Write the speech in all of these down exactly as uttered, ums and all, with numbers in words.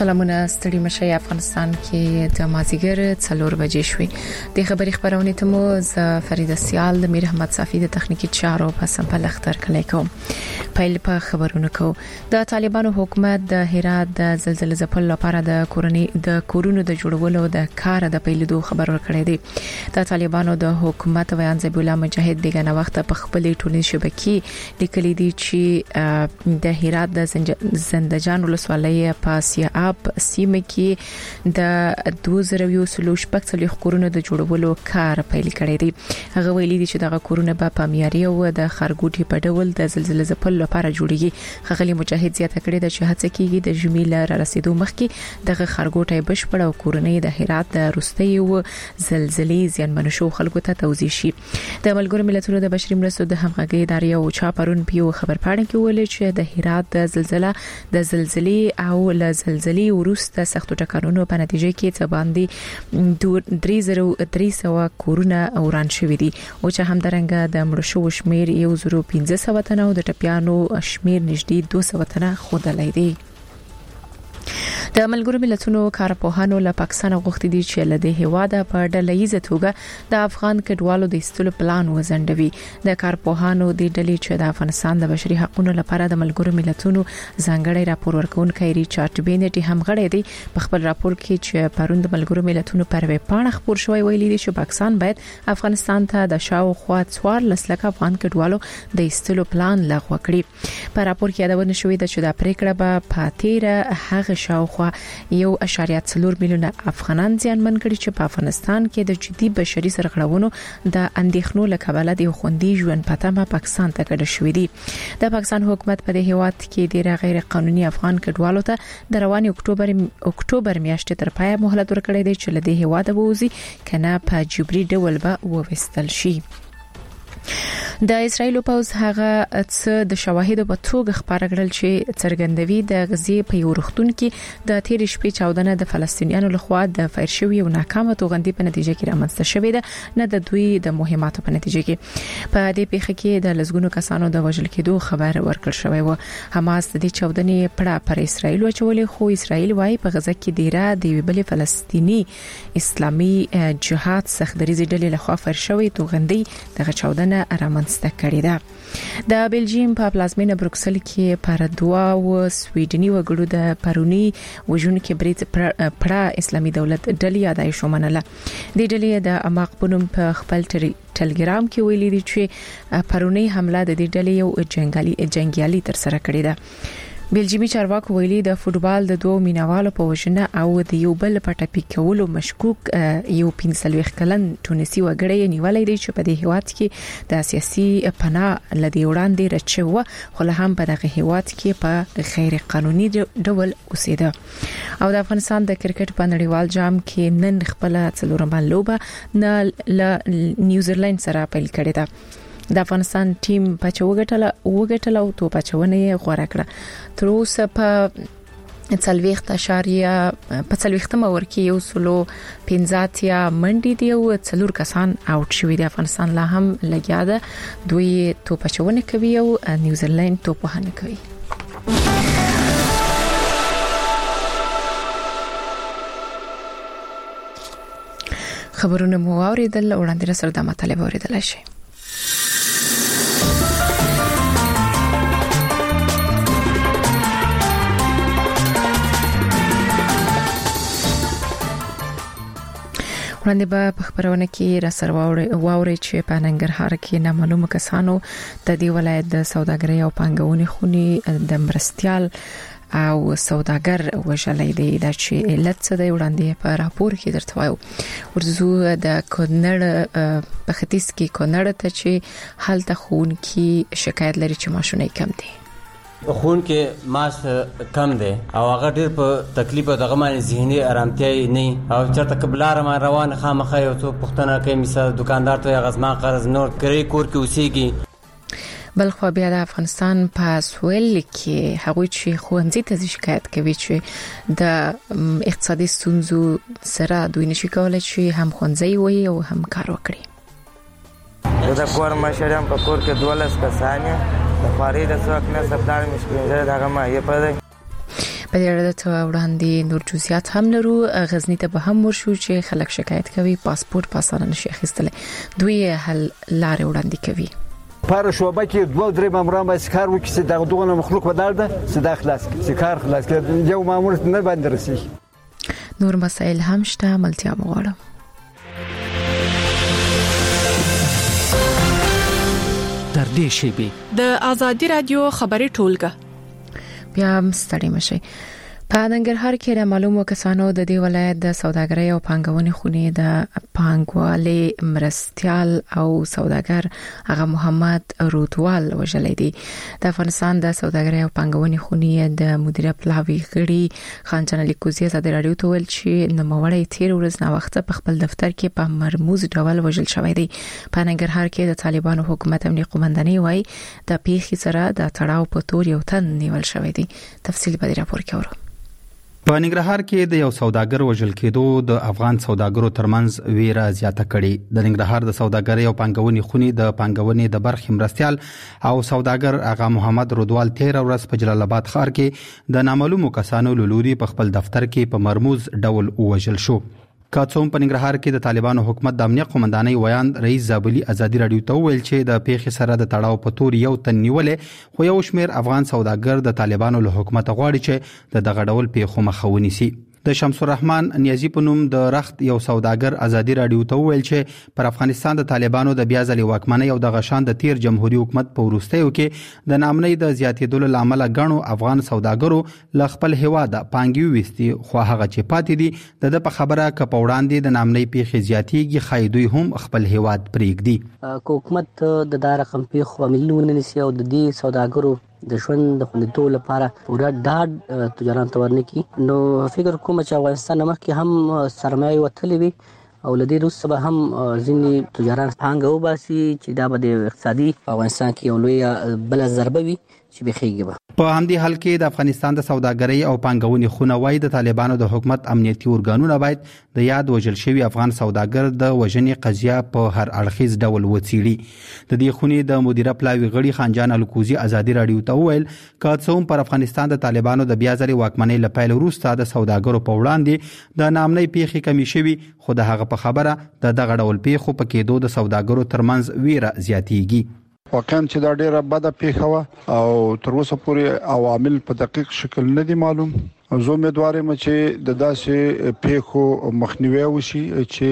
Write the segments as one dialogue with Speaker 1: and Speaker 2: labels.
Speaker 1: سلامونه ستړي مشه افغانستان کې د مازیګر څلور بجې شوې د خبري خبرونه ته مو ز فرید سیال د میر احمد صافی د تخنیکی چارو په سمپل اختر کلی کوم پیل په خبرونه کو د طالبانو حکومت د هرات د زلزلې ځپل لپاره د کورنۍ د کورونو د جوړولو د کار د پیلېدو خبر ورکړی دی د طالبانو د حکومت ویان زبی الله مجاهد دغه وخت په خپلې ټولنیز شبکې لیکلي دي چې د هرات د زندجان ولسوالۍ په سیاب سیمه کې د دوه زره یو سلو شپږ څلوېښت کورونو د جوړولو کار پیل کړی دی هغه ویلي دي چې دغه کورونه به په معیاري او د خارګوټي په ډول د زلزلې ځپل لپاره جوړیږي خغلی مجاهد زیاته کړې ده چې هڅه کیږي د جمیل را رسیدو مخکې دغه خارګوټي بشپړ او کورنۍ د هرات د روستي او زلزلې زیانمن شو خلکو ته توضیح شي د ملګرو ملتونو د بشري مرستو د همغږي ادارې او چاپرون پیو خبر پاڼه کې ویل چې د هرات د زلزلہ د زلزلې او ل زلزلې ورسته سختو ټکانونو په نتیجه کې څه باندې درې زره درې سوه کورونه وران شوې دي او چې هم درنګ د مړو شو شمیر یو زره پنځه سوه تنه او د ټپيانو شمیر نږدې دوه سوه تنه خودلای دي د ملګرو ملتونو کارپوهانو له پاکستان غوښتي دي چې له دې هواده په ډلهیزه توګه د افغان کډوالو د استلو پلان وزندوي د کارپوهانو د ډلې چې د افغانستان د بشري حقوقو لپاره د ملګرو ملتونو ځانګړي راپور ورکونکي ریچارډ بینټي هم غړي دي په خپل راپور کې چې پروند ملګرو ملتونو پر ویب پاڼه خبر شوی ویلي دي چې پاکستان باید افغانستان ته د شاوخوا څوار لسلکه افغان کډوالو د استلو پلان لغوه کړي په راپور کې یادونه شوې ده چې د پریکړه به پاتېره هغه شاوخوا یو اشاریه څلور میلیونه افغانان ځانمن کړي چې په افغانستان کې د جدي بشري سرغړونو د اندېښنو له کبله د خوندي ژوند پاتمه پاکستان ته کډه شوې دي د پاکستان حکومت په دې هواد کې د غیر قانوني افغان کډوالو ته د رواني اکتوبر اکتوبر میاشتې تر پایه مهلت ورکړی دی چې له دې هواد بوزي کنه په جبري ډول به ووستل شي د اسرایل پوز هغه څه د شواهدو په توګه خبره کړل چې څرګندوي د غزي په یو رختون کې د تیر شپې چاودنه د فلسطینیانو لخوا د فایر شوی او ناکامه توغندي په نتیجه کې رامنځته شوې ده نه د دوی د مهماتو په نتیجه کې په دې پیښه کې د لزګونو کسانو د وژل کېدو خبر ورکړل شوی و حماس د دې چاودنې پړه پر اسرایل وچولې خو اسرایل وايي په غزه کې ډیره د ویبل فلسطینی اسلامي جهاد سختدریزي ډلې لخوا فایر شوی توغندي د چاودنه رامنځته کړې ده د بلجیم په پلازمینه بروکسل کې پر دوا او سویډني وګړو د پرونی وژن کې بریټ پړه اسلامي دولت ډلې یادای شو منله د ډلې د اماق پونم په خپل ټلګرام کې ویلي دي چې پرونی حمله د دې ډلې یو جنگالي جنگیالي تر سره کړې ده بلجیمي چارواکو ویلي د فوتبال د دوه مینوالو په وژنه او د یو بل په ټاپي کولو مشکوک یو پنځلويخ کلن ټونسي وګړی نیولای دی چې په دې هیواد کې د سیاسي پناه لدی وړاندې رچو خو له هم په دغه هیواد کې په غیر قانوني ډول اوسېده او د افغانستان د کرکټ په نړیوال جام کې نن خپل څلورمه لوبه نه ل نیوزیلند سره پیل کړې ده د افغانستان ټیم په چوغټله وګټله او تو په چونه یې غوړه کړه تر اوسه په څلويخت اشاریه په څلويختمه ورکی یو سلو پنځاتیا منډي دی او څلور کسان اوټ شوی دی افغانستان لا هم لګیا ده دوی تو په چونه کوي او نیوزیلند تو په هنه کوي خبرونه مو اوریدل وړاندې سره د مطلب اوریدل شي وړاندې به په خبرونه کې را سره واوري چې په ننګرهار کې نامعلوم کسانو د دې ولایت د سوداګرۍ او پانګونې خونې د مرستيال او سوداګر وژلې دی د چې علت څه دی وړاندې په راپور کې درته وایو ورزو د کونړ په ختیځ کې کونړ ته چې حالت خون کې شکایت لري چې ماشونه کم دي
Speaker 2: خون کې ماس کم دی او هغه ډیر په تکلیف او دغه باندې ذهني آرامتیا نه او چرته قبلار ما روان خامخې او څو پښتنه کوي مثال دکاندار ته غزما قرض نور کړی کور کې اوسېږي
Speaker 1: بل خو بیا د افغانستان په سویل کې هغه چې خوندې ته شکایت کوي چې د اقتصادي ستونزو سره دوی نشي کولای چې هم خوندې وي او هم کار وکړي
Speaker 3: دا کور مشرم په کور کې دولس کسانه د خاري د څوک نه سپلار مشکل دغه ما یې پدې
Speaker 1: په دې اړه ته وړاندې نور جزئیات هم لرو. غزنی ته به هم ورشو چې خلک شکایت کوي پاسپورت پاسانه نشي اخیستل، دوی حل لارې وړاندې کوي.
Speaker 4: پر شوبه کې دوه درې ماموران به کار وکړي چې دغه دغه مخلوق بدل ده چې دا خلاص چې کار خلاص کړي، یو مامور نه باندې رسي.
Speaker 1: نور مسائل هم شته، ملتیا مغواړم.
Speaker 5: تر دې شی
Speaker 6: د آزادی رادیو خبري ټولګه
Speaker 1: بیا ستړي مشي. په ننګرهار کې د معلومو کسانو د دې ولایت د سوداګرۍ او پانګونې خونې د پانګوالي مرستيال او سوداګر هغه محمد رودوال وژلې دي. د افغانستان د سوداګرۍ او پانګونې خونې د مدیر پلاوی غړي خان جان لیکوزي د رادیو ته ویل چې نوموړی تیر ورځ نه وخت په خپل دفتر کې په مرموز ډول وژل شوی دی. په ننګرهار کې د طالبانو حکومت امنیت قومندانۍ وایي د پیښې سره د تړاو په تور یو تن نیول شوی دی. تفصیل به راپور کې اورو.
Speaker 5: په ننګرهار کې د یو سوداګر وژل کېدو د افغان سوداګرو ترمنځ ویره زیاته کړي. د ننګرهار د سوداګرۍ او پانګونې خونې د پانګونې د برخې مرستيال او سوداګر آغا محمد رودوال تیر ورځ په جلال آباد ښار کې د نامعلومو کسانو لوري په خپل دفتر کې په مرموز ډول وژل شو. کاڅوم په ننګرهار کې د طالبانو حکومت د امنیت قومندانۍ ویاند رئیس زابلی ازادي رادیو ته ویل چې د پیښې سره د تړاو په تور یو تن نیولې، خو یو شمېر افغان سوداګر د طالبانو له حکومت غواړي چې د دغه ډول پیښو مخه ونیسي. د شمس الرحمن نیازی په نوم د رخت یو سوداګر ازادي رادیو ته ویل چې پر افغانستان د طالبانو د بیا ځلې واکمنۍ او د غشان د تیر جمهوریت حکومت په وروستیو کې د نامنۍ د زیاتېدلو لامل غنو افغان سوداګرو ل خپل هواده پانګي وستي، خو هغه چې پاتې دي د په خبره ک په وړاندې د نامنۍ پیښې زیاتېږي خایدوی هم خپل هواد پریږدي.
Speaker 7: حکومت د دا رقم پیښو ملي ونیسي او د دې سوداګرو د ژوند د خوندیتوب لپاره پوره ډاډ تجاران تورنه کی. نو فکر کوم چې افغانستان مخکې هم سرمایه وتلې وي او لدی روس به هم ځینې تجاران پانګه وباسي چې دا به د اقتصادي افغانستان کې یو لوی بل ضربه وي چې بخیږي.
Speaker 5: په همدې حال کې د افغانستان د سوداګرۍ او پانګونې خونه وای د طالبانو د حکومت امنیتي ارګانونه باید د یاد وژل شوی افغان سوداګر د وژنې قضیه په هر اړخیز ډول وڅیړي. د دې خونې د مدیر پلاوی غړي خان جان الکوزي ازادي رادیو ته ویل کاڅوم پر افغانستان د طالبانو د بیا ځلې واکمنۍ لپاره وروسته د سوداګرو په وړاندې د نامنۍ پیښې کمی شوی، خو د هغه په خبره د دغه ډول پیښو په کېدو د سوداګرو ترمنځ ویره زیاتېږي.
Speaker 8: واقعا چې دا ډیره بده پیښه وه او تر اوسه پورې عوامل په دقیق شکل نه دي معلوم. زه امیدوار یم چې د داسې پیښو مخنیوي وشي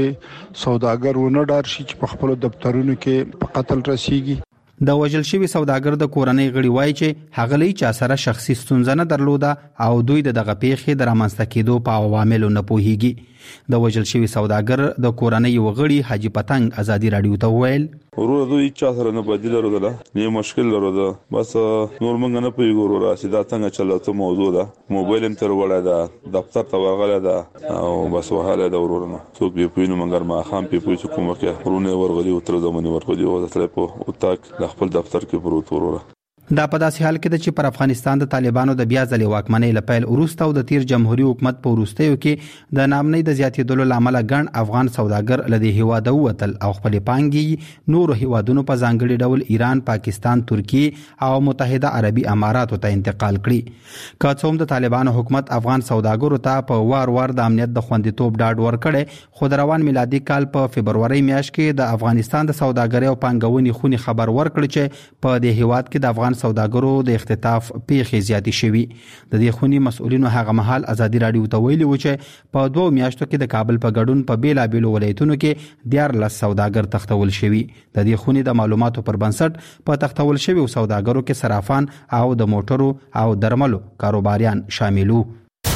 Speaker 8: چې سوداګر ونه ډار شي چې په خپل دفترونو کې په قتل رسیږي.
Speaker 5: د وژل شوی سوداګر د کورنۍ غړي وایي چې هغه لې چا سره شخصي ستونزه نه درلوده او دوی د دغه پیښې د رامنځته کېدو په عواملو نه پوهیږي. د وژل شوی سوداګر د کورنۍ وغړي حاجی پتنګ ازادي رادیو ته ویل
Speaker 9: ورور دوی چا سره نه بدیل لرله نه مشکل لرله، بس نور مونږ نه پیګو ورور سیدا څنګه چلوته موضوع ده، موبایل هم تر وړه ده، دفتر ته ورغله ده او بس وهاله ده ورورنه څوک به پوینو مونږ ما خام پی پوي کومه کې ورونه ورغلی او تر زمونی ورغلی او تر په او تاک خپل دفتر کې پروت وروره.
Speaker 5: دا په داسې حال کې چې پر افغانستان د طالبانو د بیا ځلې واکمنۍ لپاره وروسته او د تیر جمهوریت حکومت په وروستیو کې د نامنۍ د زیاتېدلو لامل ګڼ افغان سوداګر لدی هواده وتل او خپل پانګي نور هوادونو په ځانګړي ډول ایران، پاکستان، ترکیه او متحده عربي اماراتو ته انتقال کړي. کاڅوم د طالبانو حکومت افغان سوداګرو ته په وار وار د امنیت د خوندیتوب ډاډ ورکړي، خو د روان میلادي کال په فبرवरी میاشت کې د افغانستان د سوداګرۍ او پانګونې خونې خبر ورکړ چې په دې هواد کې د افغان سوداګرو د اختطاف پیښې زیاتې شوي. د دې خونې مسؤلینو هغه مهال ازادي رادیو ته ویلي و چې په دوه میاشتو کې د کابل په ګډون په بیلابېلو ولایتونو کې دیارلس سوداګر تختول شوي. د دې خونې د معلوماتو پر بنسټ په تختول شوي سوداګرو کې صرافان او د موټرو او درملو کاروباریان شامل وو.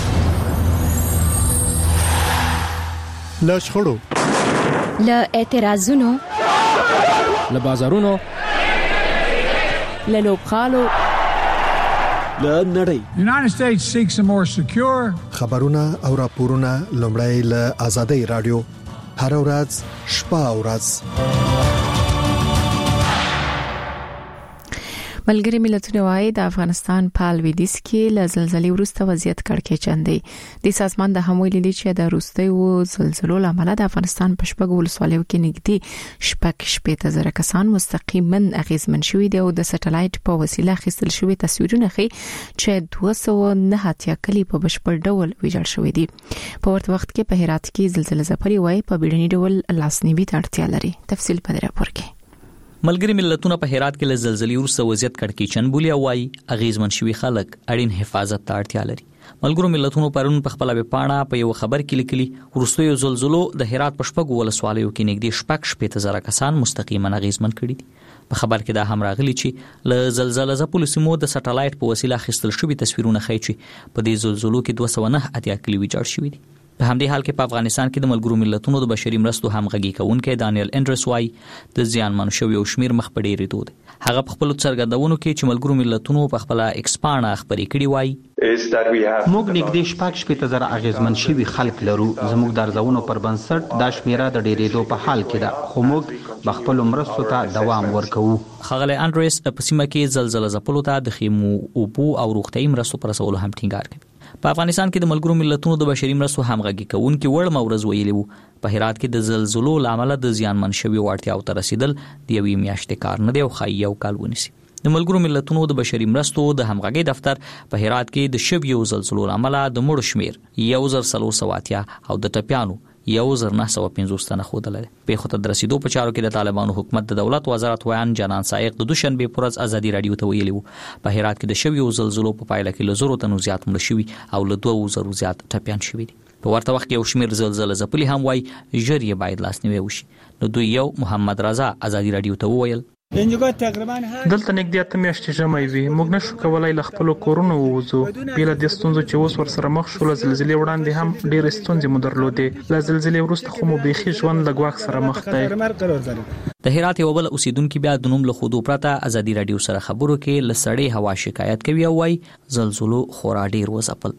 Speaker 10: له شخړو،
Speaker 11: له اعتراضونو،
Speaker 10: له بازارونو،
Speaker 11: له لوبخالو،
Speaker 10: له نړۍ.
Speaker 12: United States seeks a more secure.
Speaker 10: خبرونه او راپورونه لومړی له آزادۍ رادیو هر ورځ شپه او ورځ.
Speaker 1: ملګری ملتونه وايي د افغانستان په لویدیځ کې له زلزلې وروسته وضعیت کړکېچن دی. د سازمان د هم ویلي چې د وروستیو زلزلو لامل د افغانستان په شپږ ولسوالیو کې نږدې شپږ شپېته زره کسان مستقیما اغیزمن شوي دي او د سټلایټ په وسیله اخیستل شوي تصویرونه ښيي چې دوه سوه نه اتیا کلی په بشپړ ډول ویجاړ شوي دي. په ورته وخت کې په هرات کې زلزلې ځپلي وای په بیړني ډول لاسنیوي ته اړتیا لري. تفصیل په دې راپور کې.
Speaker 13: ملګری ملتونه په هرات کې له زلزلې وروسته وضعیت کړکېچن بولي او وايي اغیزمن شوي خلک اړین حفاظت ته اړتیا لري. ملګرو ملتونو پرون په خپل ویبپاڼه په یو خبر کې لیکلي وروستیو زلزلو د هرات په شپږ ولسوالیو کې نږدې شپږ شپېته زره کسان مستقیما اغیزمن کړي دي. په خبر کې دا هم راغلي چې له زلزلې ځپلو سیمو د سټلایټ په وسیله اخیستل شوي تصویرونه ښيي چې په دې زلزلو کې دوه سوه نه اتیا کلی ویجاړ شوي دي. په همدې حال کې په افغانستان کې د ملګرو ملتونو د بشري مرستو همغږي کوونکي دانیل انډرس وايي د زیانمن شویو شمیر مخ په ډېرېدو دی. هغه په خپل څرګندونو کې چې ملګرو ملتونو په خپل ایکسپانډ خبرې کړي وايي
Speaker 5: موږ نږدې شپږ شپېته زره اغیزمن شوي خلک لرو. زموږ د ارزونو پر بنسټ دا شمیره د ډېرېدو په حال کې ده خو موږ په خپل مرستو ته دوام ورکوو.
Speaker 13: ښاغلی انډرس په سیمه کې زلزلې ځپلو ته د خیمو اوبو او روغتیايي مرستو پر رسولو هم ټینګار کوي. په افغانستان کې د ملګرو ملتونو د بشري مرستو همغږي کوونکي وړ مورز ویلي وو په هرات کې د زلزلو لامل د زیانمن شویو اړتیاو ته رسیدل د یوې میاشتې کار نه دی او ښایي یو کال ونیسي. د ملګرو ملتونو د بشري مرستو د همغږي دفتر په هرات کې د شویو زلزلو لامل د مړو شمیر یو زر څلور سوه اتیا او د ټپیانو یو زر نه سوه پنځوس تنه ښودلی دی. پیښو ته د رسیدو په چارو کې د طالبانو حکومت د دولت وزارت ویان جانان سائق د دوشنبې په ورځ ازادي راډیو ته ویلي وو په هرات کې د شویو زلزلو په پایله کې له زرو تنو زیات مړه شوي او له دوه زرو زیات ټپیان شوي دي. په ورته وخت کې یو شمیر زلزلې ځپلي هم وایي ژر یې باید لاسنیوی وشي. نو دوی یو محمد رضا ازادي راډیو ته وویل
Speaker 14: دلته نږدې اته میاشتې ژمی وي. موږ نشو کولای له خپلو کورونو ووځو. بې له دې ستونزو چې اوس ورسره مخ شو له زلزلې وړاندې هم ډېرې ستونزې مو درلودې. له زلزلې وروسته خو مو بیخي ژوند له ګواښ سره مخ دی.
Speaker 13: د هرات یو بل اوسیدونکي بیا د نوم له ښودو پرته ازادي راډیو سره خبرو کې له سړې هوا شکایت کوي او وایي زلزلو خورا ډېر وځپل.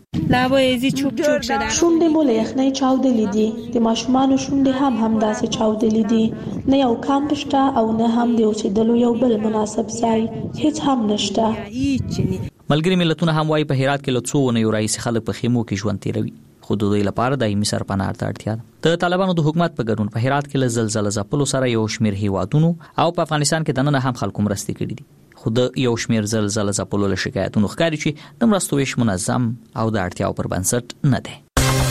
Speaker 15: شونډې مو له یخنۍ چاودلې دي. د ماشومانو شونډې هم همداسې چاودلې دي. نه یو کامپ شته او نه هم د اوسېدلو یو بل مناسب ځای هیڅ هم نشته.
Speaker 13: ملګري ملتونه هم وایي په هرات کې له څو اونیو راهیسې خلک په خیمو کې ژوند تیروي خو د دوی لپاره دایمي سرپناه ته اړتیا ده. د طالبانو د حکومت په ګډون په هرات کې له زلزلې ځپلو سره یو شمیر هیوادونو او په افغانستان کې دننه هم خلکو مرستې کړي دي. خو د یو شمیر زلزلې ځپلو له شکایتونو ښکاري چې د مرستو ویش منظم او د اړتیاو پر بنسټ نه دی.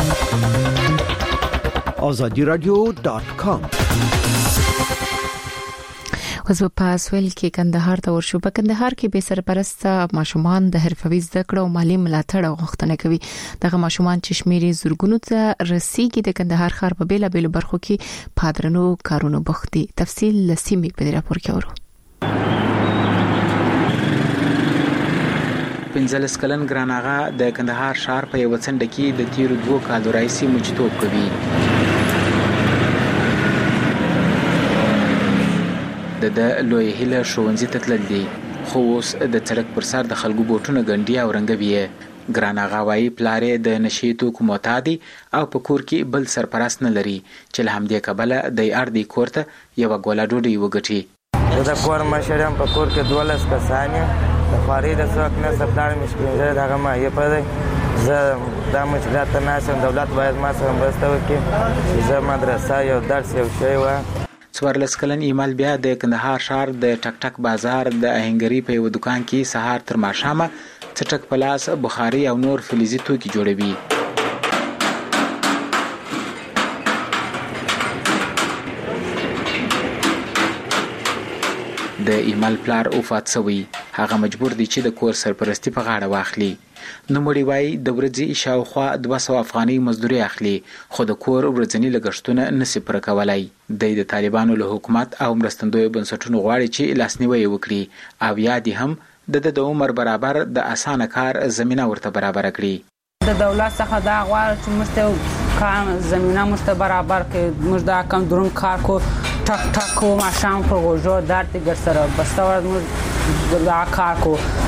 Speaker 10: آزادی رادیو ډاټ کام
Speaker 1: اوس په سویل کې کندهار ته ورشو. په کندهار کې به سرپرست ماشومان د حرفوي زده کړو او مالی ملاتړ غوښتنه کوي. دغه ماشومان چې شمیرې زورګونو ته رسیدي د کندهار ښار په بیلا بیلو برخو کې پادرنو کارونو بوخت دي. تفصیل لسیمې په دې راپور کې اورو.
Speaker 16: پنځلس کلن ګران آغا د کندهار ښار په یو څنډه کې د تیرو دوه کالو راهیسې مجتوب کوي. د لوی هله ښوونځي ته تلل دي خو اوس د سړک پر سر د خلکو بوټونه ګنډي او رنګوي. ګران آغا وايي پلار یې د نشې توکو معتادي او په کور کې بل سرپرست نه لري چې له همدې کبله د اردي کور ته یوه ګوله ډوډۍ وګټي.
Speaker 3: د کور مشر یم. په کور کې دولس کسان یم. د خوارۍ د څوک نشته. پلار مې شپېن زره دغه ماهیه په دی. زه دا مشکلات ته ناست یم. دولت باید ما سره مرسته وکړي چې زه مدرسه یو درس یو شی وایم.
Speaker 16: څوارلس کلن ایمل بیا د کندهار ښار د ټک ټک بازار د آهنګري په یو دکان کې سهار تر ماښامه څټک په لاس بخاري او نور فلزي توکي جوړوي. د ایمل پلار وفات شوی. هغه مجبور دی چې د کور سرپرستی په غاړه واخلي. نو مړی وای د ورځې شاوخوا دوه سوه افغانۍ مزدوري اخلي خو د کور ورځنی لګښتونه نشي پوره کولای. د طالبانو له حکومت او مرستندوی بنسټونو غواړي چې لاسنیوي وکړي او یا دې هم د د عمر برابر د اسانه کار زمينه ورته برابر کړي.
Speaker 17: د دولت څخه دا غواړي چې موږ کار زمينه موږ برابر کړي. موږ دا کم درون کار کو ټک ټک کو ماشام په وجو درته ګر سره بستور موږ دا کار کو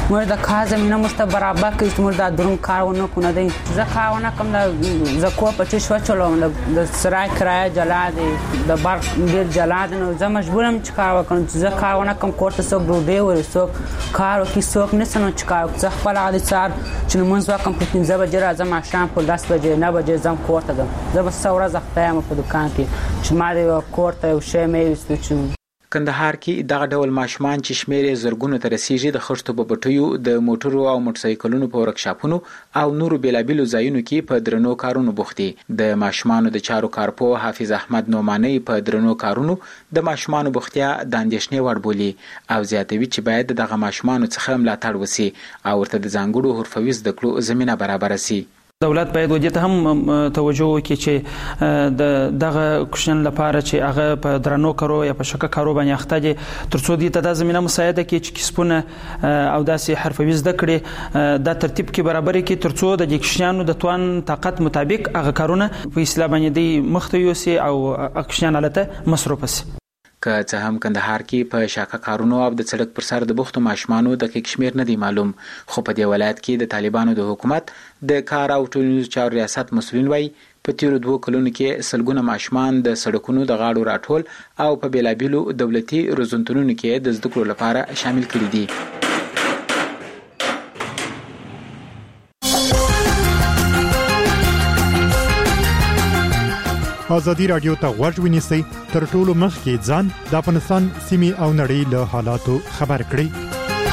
Speaker 17: موږ د کار زمينه مست برابر کړي موږ د درون کارونه کو نه دي زه کارونه کوم د زکو په چې شو چلوم د سرای کرایه جلا دي د بار ډیر جلا دي نو زه مجبورم چې کار وکړم چې زه کارونه کوم کوټه سو ګروډي ور سو کار کوي سو نه سن چې کار زه خپل عادي سار چې موږ وکم په پنځه بجې راځم شام په دس بجې نه بجې زم کوټه ده زه به څو ورځې خپل په دکان کې چې ما دې کوټه او شی مې وستو
Speaker 16: کندهار کې دغه ډول ماشومان چې شمیرې زرګونو ته رسیږي د خښتو په بټیو د موټرو او موټرسایکلونو په ورکشاپونو او نورو بیلابیلو ځایونو کې په درنو کارونو بوختي د ماشومانو د چارو کارپو حافظ احمد نومانی په درنو کارونو د ماشومانو بوختیا د اندېښنې وړ بولي او زیاتوي چې باید دغه ماشومانو څخه ملاتړ وسی او ورته د ځانګړو حرفوي زده کړو زمينه برابر شي
Speaker 18: دولت باید ودې ته هم توجه وکړي چې د دغه کوشن لپاره چې هغه په درنو کارو یا په شکه کارو باندې اخته دي ترڅو دې ته د زمينه مساعده کې چې کسبونه او داسې حرفوي زده کړي د ترتیب کې برابر کې ترڅو د کوشنانو د توان طاقت مطابق هغه کارونه په اسلام باندې دی مخته یوسي او کوشنان لته مصروف شي
Speaker 16: که څه هم کندهار کې په شاکه کارونو او د سړک پر سر د بوختو ماشومانو د کشمیر نه دی معلوم خو په دې ولایت کې د طالبانو د حکومت د کار او ټولنیزو چارو ریاست مسؤلین وایي په تیرو دوه کلونو کې سلګونه ماشومان د سړکونو د غاړو راټول او په بیلابیلو دولتي روزنتونونو کې د زده کړو لپاره شامل کړي دي
Speaker 19: ازادي رادیو ته غوږ ونیسئ تر ټولو مخکې ځان د افغانستان سیمې او نړۍ له حالاتو خبر کړئ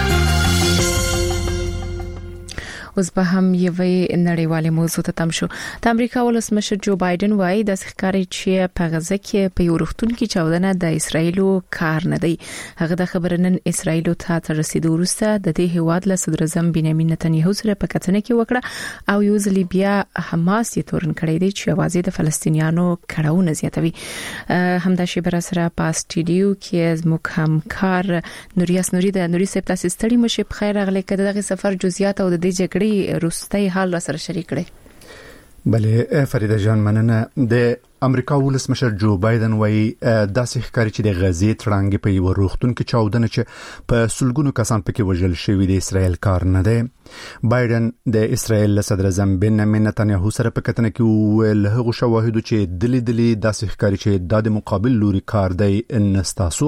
Speaker 1: اوس به هم یوې نړیوالې موضوع ته تم شو د امریکا ولسمشر جو بایدن وایي د ښکاری چې په غزه کې په یو روغتون کې چاودنه د اسرایلو کار نه دی هغه د خبرنن اسرایلو ته تر رسیدو وروسته د دې هواد له صدر اعظم بنیامین نتنیاهو سره په کتنه کې وکړه او یو ځل بیا حماس یې تورن کړی دی چې اوازې د فلسطینیانو کړهونه زیاتوي همدا شی بر سره په استډیو کې زموږ همکار نوریاس نوري د نوري سپ تاسو ستړي مشه په خیر اغله کده دغه سفر جزئیات او د دې جګړې روستي حال سره شریک کړي
Speaker 10: بله فریده جان مننه د امریکا ولسمشر جو بایدن وایي داسې ښکاري چې د غزې تړانګې په یو روغتون کې چاودنه چې په سلګونو کسان پکې وژل شوي د اسرائیل کار نه دی بایدن د اسرائیل صدر اعظم بنیامین نتنیاهو سره په کتنه کې ویل هغه شواهد چې دلی دلی داسې ښکاري چې د مقابل لوري کار دی نستاسو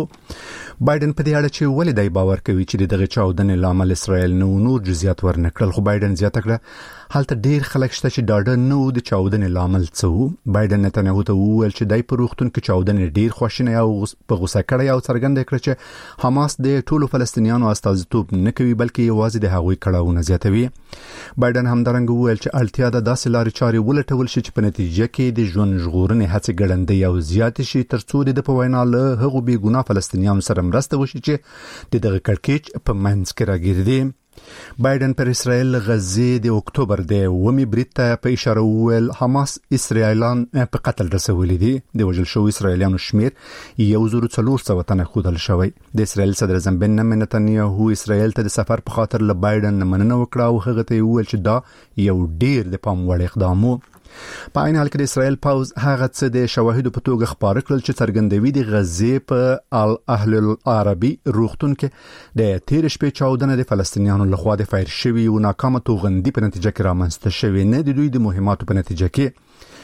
Speaker 10: بایدن په دې اړه چې ولې دای باور کوي چې دغه چاودنې لامل اسرائیل نو نور جزئیات ورنکړل خو بایدن زیاته کړه حالت ډیر خلک شته چې ډاډه نه و د چاودنې لامل څه وو بایدن نتنیاهو ته وویل چې دای په روغتون کې چاودنې ډیر خوشنه او په غوسه کړی او څرګنده کړ چې حماس د ټولو فلسطینیانو استازیتوب نه کوي بلکې یوازې د هغوی کړهونه زیاتوي بایدن همدارنګه وویل چې اړتیا ده داسې لارې چارې ولټول شي چې په نتیجه کې د ژوند ژغورنې هڅې ګړندۍ او زیات شي ترڅو د په وینا له هغو بې ګناه فلسطینیانو سره مرسته وشي چې دغه کړکېچ په منځ کې راګرځي بایدن پر اسرائیل غزې د اکتوبر د اوومې برید ته په اشاره وویل حماس اسرائیلان په قتل رسولي دي د وژل شوو اسرائیلیانو شمیر یو زر څلور سوه تنه ښودل شوی د اسرائیل صدر اعظم بنیامین نتنیاهو اسرائیل ته د سفر په خاطر له بایدن مننه وکړه او هغه ته وویل چې دا یو ډیر د پام وړ اقدام و په عین حال کې د اسرائیل پاوز هغه څه د شواهدو په توګه خبره کړل چې څرګندوي د غزې په ال اهل العربي روغتون کې د تیر شپې چاودنه د فلسطینیانو لخوا د فایر شوی او ناکامه توغندي په نتیجه کې رامنځته شوی نه د دوی د مهماتو په نتیجه کې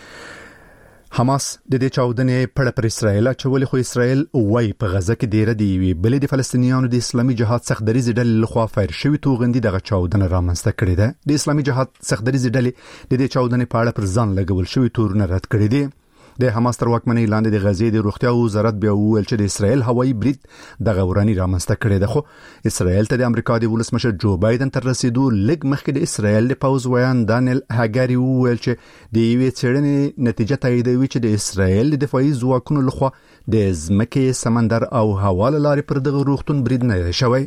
Speaker 10: حماس د دې چاودنې په اړه پر اسرائیل چولې خو اسرائیل وایي په غزه کې ډیره دی وی بلې د فلسطینیانو د اسلامي جهاد سختدریز ډلې لخوا فایر شوی توغندي دغه چاودنه رامنځته کړې ده د اسلامي جهاد سختدریز ډلې د دې چاودنې په اړه پر ځان لګول شوی تورونه رد کړی دي د حماس تر واکمنۍ لاندې د غزې د روغتیا وزارت بیا وویل چې د اسرائیل هوایي برید دغه وراني رامنځته کړی ده خو اسرائیل ته د امریکا د ولسمشر جو بایدن تر رسیدو لږ مخکې د اسرائیل د پوز ویان دانیل هاګاری وویل چې د یوې څېړنې نتیجه تاییدوي چې د اسرائیل د دفاعي ځواکونو لخوا د ځمکې سمندر او هوا له لارې پر دغه روغتون برید نه شوی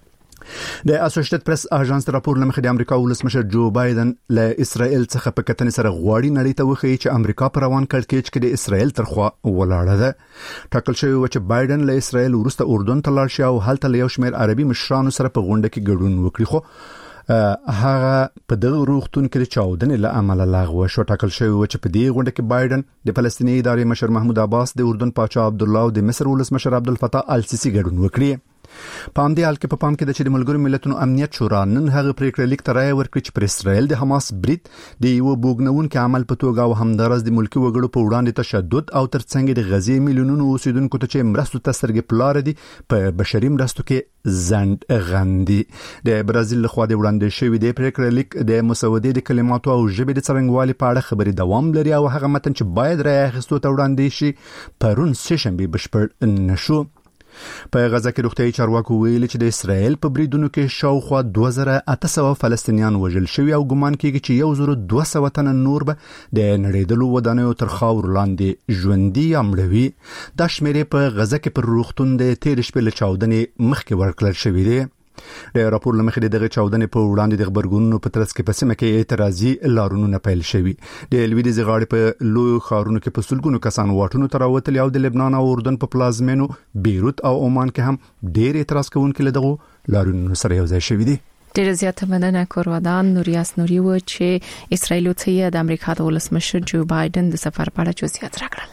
Speaker 10: د اسوسییټډ پریس اژانس راپور لمخې د امریکا ولسمشر جو بایدن له اسرائیل څخه په کتنې سره غواړي نړۍ ته وښيي چې امریکا پر روان کړکېچ کې د اسرائیل ترخوا ولاړه ده ټاکل شوی و چې بایدن له اسرائیل وروسته اردن ته لاړ شي او هلته له یو شمېر عربي مشرانو سره په غونډه کې ګډون وکړي خو هغه په دغه روغتون کې د چاودنې له امله لغوه شو ټاکل شوی و چې په دې غونډه کې بایدن د فلسطیني ادارې مشر محمود عباس د اردن پاچا عبد الله او د مصر ولسمشر عبد الفتاح السیسی ګډون وکړي په همدې حال کې په پام کې د چې د ملګرو ملتونو امنیت شورا نن هغه پریکړه لیک ته رائے ورکړه چې پر اسرائیل د حماس برید د یو بوګنونکو عمل په توګه او همدارس د ملکی وګړو په وړاندې تشدد او ترڅنګ د غزې میلیونونو اوسیدونکو ته چې مرستو ته سترګې پلار دي په بشري مرستو کې زند غندي. د برازیل لخوا د وړاندې شوی د پریکړه لیک د مسودې د کلماتو او ژبې د څرنګوالي په اړه خبري دوام لري او هغه متن چې باید رائے اخیستو ته وړاندې شي پرون سه شنبه بشپړ نشو. په غزه کې روغتیايي چارواکو ویلي چې د اسرائیل په بریدونو کې شاوخوا دوه زره اته سوه فلسطینیان وژل شوي او ګمان کېږي چې یو زره دوه سوه تنه نور به د نړیدلو ودانیو تر خاورو لاندې ژوندي یا مړه وي. دا شمیرې په غزه کې پر روغتون د تېرې شپې له چاودنې مخکې ورکړل شوي دي. د راپور لمخې دغه چاودنې په وړاندې د خبرګونونو په ترڅ کې په سیمه کې اعتراضي لارونونه پیل شوي. د لویدیځ غاړې په لوی ښارونو کې په سلګونو کسان واټونو ته راوتلي او د لبنان او اردن په پلازمینو بیروت او عمان کې هم ډېر اعتراض کوونکي له دغه لارونو سره یو ځای شوي دي.
Speaker 1: ډېر زیاته مننه کورودان نوریاس نوري و چې اسرائیل ته د امریکا د ولسمشر جو بایدن د سفر په اړه جزئیات راکړل.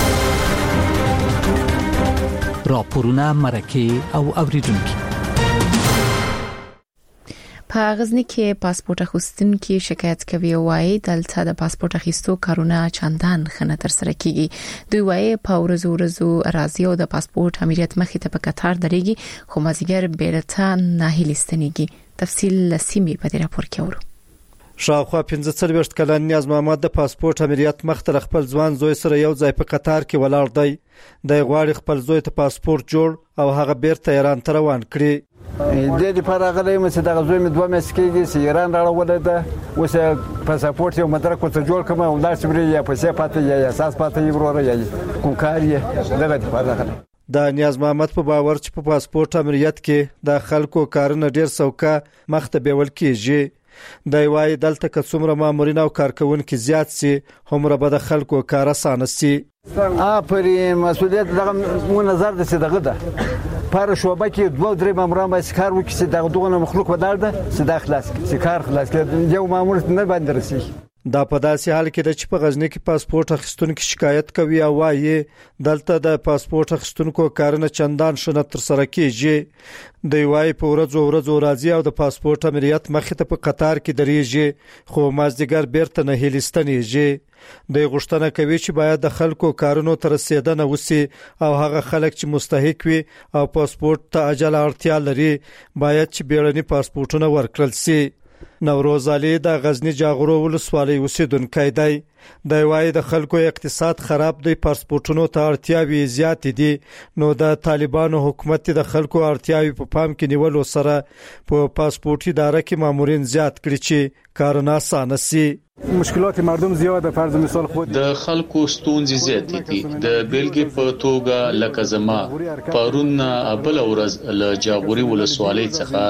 Speaker 20: راپورونه مرکه او اوریدونکو
Speaker 1: په غزنی کې پاسپورت اخیستونکو شکایت کوي وایي دلته د پاسپورت اخیستو کارونه چندان خنه تر سره کیږي. دوی وایي په ورځو ورځو راځي او د پاسپورت امریت مخې ته په قطار درېږي خو مازیګر بیرته نه هلیستنیږي. تفصیل لسیمه په دې راپور کې اورو.
Speaker 21: شاوخوا پنځه څلوېښت کلن نیاز محمد د پاسپورت امریت مخ ته خپل ځوان زوی سره یو ځای په قطار کې ولاړ دی. د غواړي خپل زوی ته پاسپورت جوړ او هغه بیرته ایران ته روان کړي.
Speaker 4: د دې لپاره غلې مې چې د غزوې مې دوه میسکېږي چې ایران راوړل ده اوس پاسپورت یو مدرک ورته جوړ کړم او دا چې یا پیسې پاتې یا اساس پاتې یې وروره یا کوم کار یې دغه لپاره غلې.
Speaker 21: د نیاز محمد په باور چې په پاسپورت امریت کې د خلکو کارونه ډیر سوکا مخته بیول کیږي. د وای دلته که څومره مامورین او کارکونکو زیات سي همره به د خلکو کار اسانه سي.
Speaker 4: ا پرې مسؤلیت دغه مو نظر د څه دغه ده پر شوبه کې دوه درې ماموران به کار وکړي چې دغه دغه مخلوق بدل ده چې د خلاص چې کار خلاص کړي یو مامور نه باندې رسي.
Speaker 21: دا په داسې حال کې چې په غزنی کې پاسپورت اخیستونکو شکایت کوي او وايي دلته د پاسپورت اخیستونکو کارونه چندان شنه تر سره کیږي. دی وايي په ورځو ورځو راځي او د پاسپورت امریت مخې ته په قطار کې درېږي خو مازدیګر بیرته نه هلیستنیږي. د غوښتنه کوي چې باید د خلکو کارونو تر رسیدنه وسی او هغه خلک چې مستحق وي او پاسپورت ته عاجل اړتیا لري باید چې بیړني پاسپورتونه ورکړل شي. نوروز علي د غزنی جاغورو ولسوالۍ اوسیدونکی دی. د وای د خلکو اقتصاد خراب دی پاسپورتونو ته اړتیاوي زیات دي نو د طالبانو حکومت د خلکو اړتیاوي په پام کې نیولو سره په پاسپورت اداره کې مامورین زیات کړی چې کارونه اسانه سي.
Speaker 22: مشکلات مردم زیاده فرض مثال خود
Speaker 23: د خلکو ستونزې زیاتې دي. د بیلګې په توګه لکه زما پرون ابل ورځ له جاغوري ولسوالۍ څخه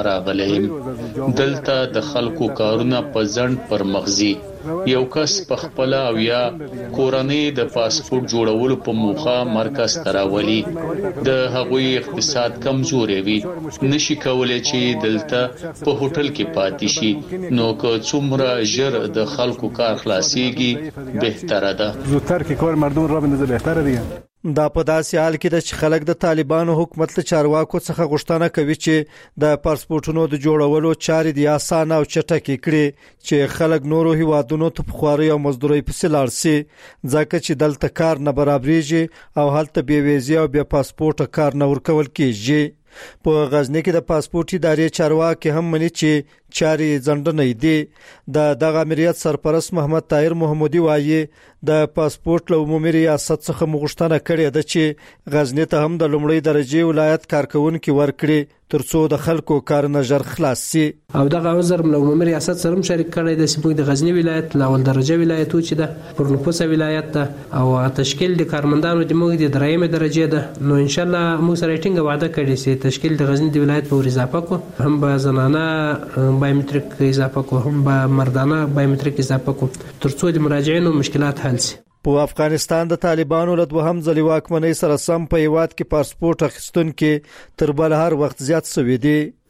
Speaker 23: راغلم. دلته د خلکو کارونه په ځند پر مغزي یو کس په خپل او یا کورنۍ د پاسپورت جوړولو په موخه مرکز تراولي. د هغوی اقتصاد کمزوري وي نشي کولای چې دلته په هوټل کې پاتې شي نو که څومره ژر د خلکو کار خلاصيږي بهتره ده.
Speaker 22: زودتر کې کار مردم را بندازه بهتره دي.
Speaker 21: دا په داسې حال کې چې خلک د طالبانو حکومت له چارواکو څخه غوښتنه کوي چې د پاسپورتونو د جوړولو چارې د آسانه او چټکې کړي چې خلک نورو هیوادونو ته په خواري او مزدوري په سلار سي ځکه چې دلته کار نه برابرېږي او هلته بې ویزې او بې پاسپورت کار نه ورکول کیږي. په غزنی کې د پاسپورت ادارې چارواکي هم مني چې چاري ځنډنې دي. د دغه امریت سرپرست محمد طاهر محمودي وایي د پاسپورت له عمومي ریاست څخه مغشتنه کړې ده چې غزنی ته هم د لومړی درجه ولایت کارکونکو ورکړي ترڅو د خلکو کارونه ژر خلاص شي.
Speaker 24: او دغه وزر له عمومي ریاست سره شریک کړی د سپوږ د غزنی ولایت له اول درجه ولایتو چې ده پر نفوسه ولایت ده او تشکیل د کارمندانو د موږ د درېمه درجه ده نو ان شاء الله موږ سره ټینګ وعده کړی چې تشکیل د غزنی د ولایت په اضافه کو هم به زنانه بایومټریک اضافه کو هم به مردانه بایومټریک اضافه کو ترڅو د مراجعینو مشکلات حل شي.
Speaker 21: په افغانستان د طالبانو له دوهم ځلې واکمنۍ سره سم په هیواد کې پاسپورت اخیستونکو تر بل هر وخت زیات شوي دي.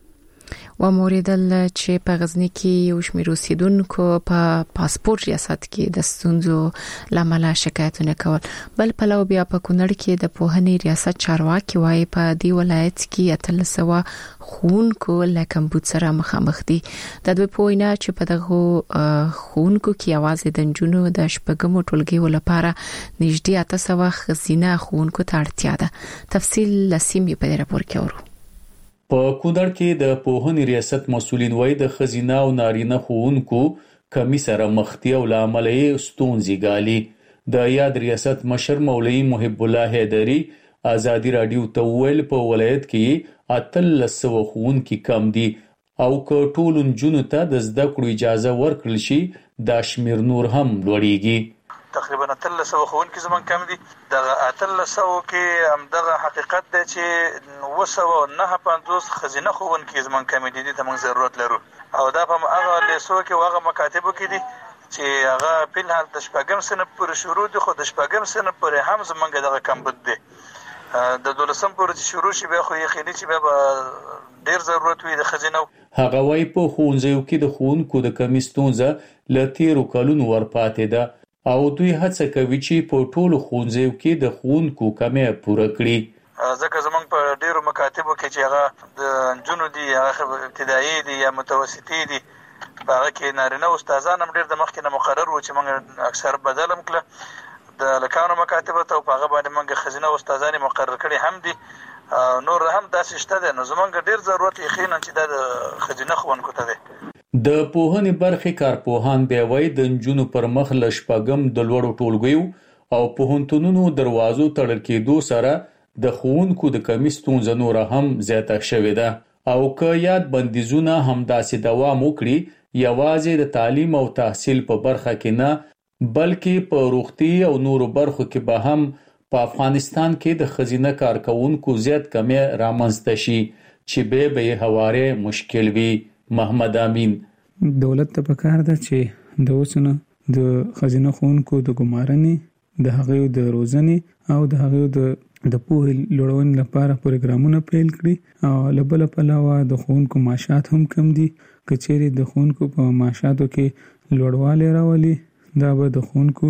Speaker 1: و موریدل چې په غزنی کې یو شمېر اوسیدونکو په پاسپورت ریاست کې د ستونزو لامل شکایتونه کول. بل پلو بیا په کونړ کې د پوهنې ریاست چارواکي وايي په دی ولایت کې اتلسوا خونکو لکمبود سره مخامخ دي. د دوی په وینا چې په دغه خونکو کې आवाज د جنونو د شپږمو ټولګي ولپاره نږدې اتسوا خزینه خونکو ته اړتیا ده. تفصیل لسیم په راپور کې اورو.
Speaker 23: په کونړ کې د پوهنې ریاست مسولین وای د خزینه او نارینه خوونکو کمی سره مختی او لامل یې ستونزې ګالي. د یاد ریاست مشر مولوی محب الله حیدری ازادي رادیو ته ویل په ولایت کې اتلسو خوونکي کم دي او که ټول نجونو ته د زده کړو اجازه ورکړل شي دا شمیر نور هم لوړیږي.
Speaker 2: تقریبا اتلسو خوونکي زمون کم دي. دغه اتلسو کې هم دغه حقیقت دی چې وسو نه پنځوس خزینه خوونکي زمون کم دي ته موږ ضرورت لرو او دا په هغه لیسو کې هغه مکاتبو کې دي چې هغه په حال د شپږم صنف پورې شروع دي خو د شپږم صنف پورې هم زمونږ دغه کم بد دي. د دولسم پورې شروع شي به خو یقیني چې به ډیر ضرورت وي د خزینه.
Speaker 23: هغه وايي په ښوونځیو کې د ښوونکو د کمی ستونزه له تیرو کلونو ورپاتې ده او دوی هڅه کوي چې په ټولو ښوونځیو کې د ښوونکو کمی پوره کړي.
Speaker 2: ځکه زمونږ په ډیرو مکاتبو کې چې هغه د نجونو دي هغه ابتدایي دي یا متوسطي دي هغه کې نارینه استادان هم ډیر د مخکې نه مقرر و چې موږ اکثر بدلم کړه د لکانو مکاتبو ته په هغه باندې موږ خزینه استادان مقرر کړي هم دي. نور هم داسې شته ده. نو زمونږ ډیر ضرورت یقینا چې د خزینه ښوونکو ته ده.
Speaker 23: د پوهنې برخې کارپوهان بیا وایي د نجونو پر مخ له شپږم د لوړو ټولګیو او پوهنتونونو دروازو تړل کېدو سره د ښوونکو د کمی ستونزه نور هم زیاته شوې ده او که یاد بندیزونه همداسې دوام وکړي یوازې د تعلیم او تحصیل په برخه کې نه بلکې په روغتي او نورو برخو کې به هم په افغانستان کې د خزینه کارکونکو زیات کمی رامنځته شي چې به به هواره مشکل وي. محمد امین
Speaker 6: دولت ته پکار ده چې د اوسنه د خزینه خونکو د ګمارنې د هغه د روزنې او د هغه د د پوهې لوړونې لپاره پروګرامونه پیل کړي او لبل په علاوه د خونکو معاشات هم کم دي. کچېری د خونکو په معاشاتو کې لوړوالی راولي دا به د خونکو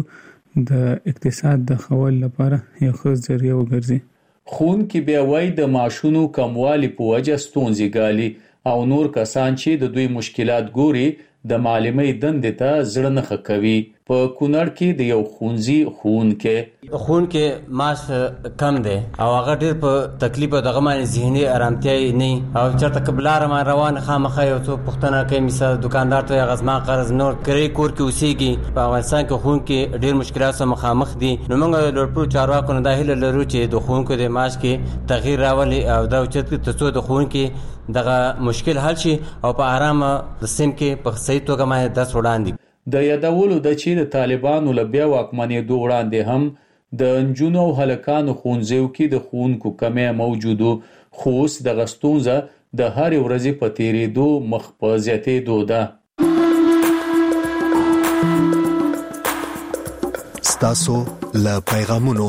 Speaker 6: د اقتصاد د خول لپاره یو ښه ذریعہ وګرځي.
Speaker 23: خونکي بیا وایي د معاشونو کموالی په وجه ستونزې ګالي او نور کسان چې د دوی مشکلات ګوري د معلمۍ دندې ته زړه نه ښه کوي. په کونړ کې د یو ښوونځي ښوونکی
Speaker 7: ښوونکی معاش کم دی او هغه ډېر په تکلیف او دغه باندې ذهني ارامتیا یې نه او چېرته که بلاره ما روان خامخا یو څوک پوښتنه کوي مثال دوکاندار ته هغه زما قرض نور کرایي کور کې اوسېږي. په افغانستان کې ښوونکي ډېر مشکلات سره مخامخ دي. نو موږ د لوړپوړو چارواکو نه دا هیله لرو چې د ښوونکو د معاش کې تغییر راولي او دا اوچت کړي تر څو د ښوونکي دغه مشکل حل شي او په آرامه د سیم کې په صحیح توګه باندې درس وړاندې.
Speaker 23: د یادولو د چې د طالبانو له بیا واکمنېدو وړاندې هم د نجونو او هلکانو ښوونځیو کې د ښوونکو کمی موجودو خو اوس دغه ستونزه د هرې ورځې په تېرېدو مخ په زیاتېدو ده.
Speaker 8: ستاسو له پیغامونو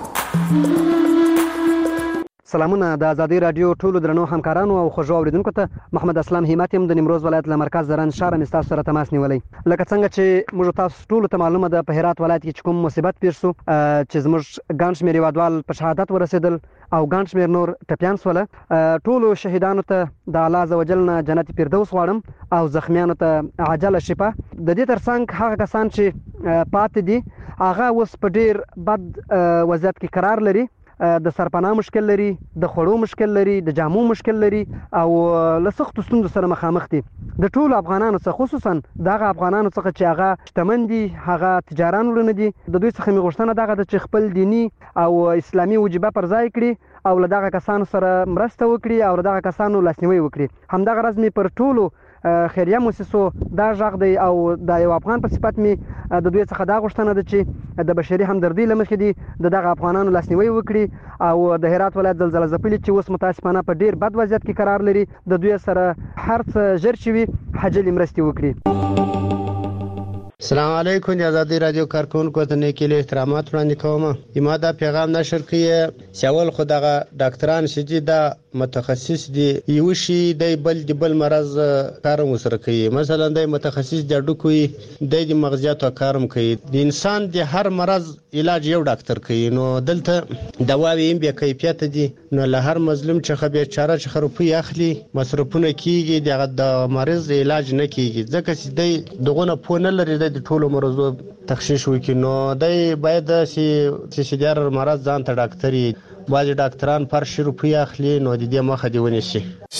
Speaker 25: سلامونه د ازادي رادیو ټولو درنو همکارانو او خوږو اوریدونکو ته محمد اسلام همت يم د نیمروز ولایت له مرکز زرن شهر مې تاسو سره تماس نیولې. لکه څنګه چې موږ تاسو ټولو ته معلومه ده په هرات ولایت کې کوم مصیبت پیښ شو چې زموږ ګڼ شمېر هیوادوال په شهادت ورسېدل او ګڼ شمېر نور ټپیان سول. ټولو شهیدانو ته د الله عزوجل نه جنت فردوس غواړم او زخمیانو ته عاجله شفا. د دې ترڅنګ هغه کسان چې پاتې دي هغه اوس په ډیر بد وضعیت کې قرار لري. د سرپناه مشکل لري، د خوړو مشکل لري، د جامو مشکل لري او له سختو ستونزو سره مخامخ دي. د ټولو افغانانو څخه خصوصا دغه افغانانو څخه چې هغه شتمن دي، هغه تجاران ورونه دي، د دوی څخه مې غوښتنه دغه ده چې خپل دینی او اسلامي وجیبه پر ځای کړي او له دغه کسانو سره مرسته وکړي او له دغه کسانو لاسنیوي وکړي. همدغه راز مې پر ټولو خیریه مؤسسو دا غږ دی او د یو افغان په صفت مې د دوی څخه دا غوښتنه ده چې د بشري همدردۍ له مخې دي د دغه افغانانو لاسنیوي وکړي او د هرات ولایت زلزله ځپلي چې اوس متاسفانه په ډیر بد وضعیت کې قرار لري د دوی سره هر څه ژر شي وي حاجلې مرستې وکړي.
Speaker 5: السلام علیکم د ازادي رادیو کارکونکو ته نیکیل احترامات وړاندې کوم. یما دا پیغام نشر کړي سیاول خدغه ډاکټران شدي دا متخصص دي یو شي د بل د بل مرز کارم وسره کوي. مثلا د متخصص د ډوکوي د مغزیات کارم کوي. د انسان د هر مرز علاج یو ډاکټر کوي. نو دلته دواوی هم به کیفیت دي. نو له هر مظلوم چې خبر چاره چې خروپي اخلي مصرفونه کیږي دغه د مرز علاج نه کیږي ځکه چې د دغه په نه لري د ټولو مرزو تخصیص وکړي. نو دای باید چې چې د مرز ځان ته ډاکټري باز ډاکټران پر شي روپی اخلي نو د دې مخه دی ونیسي.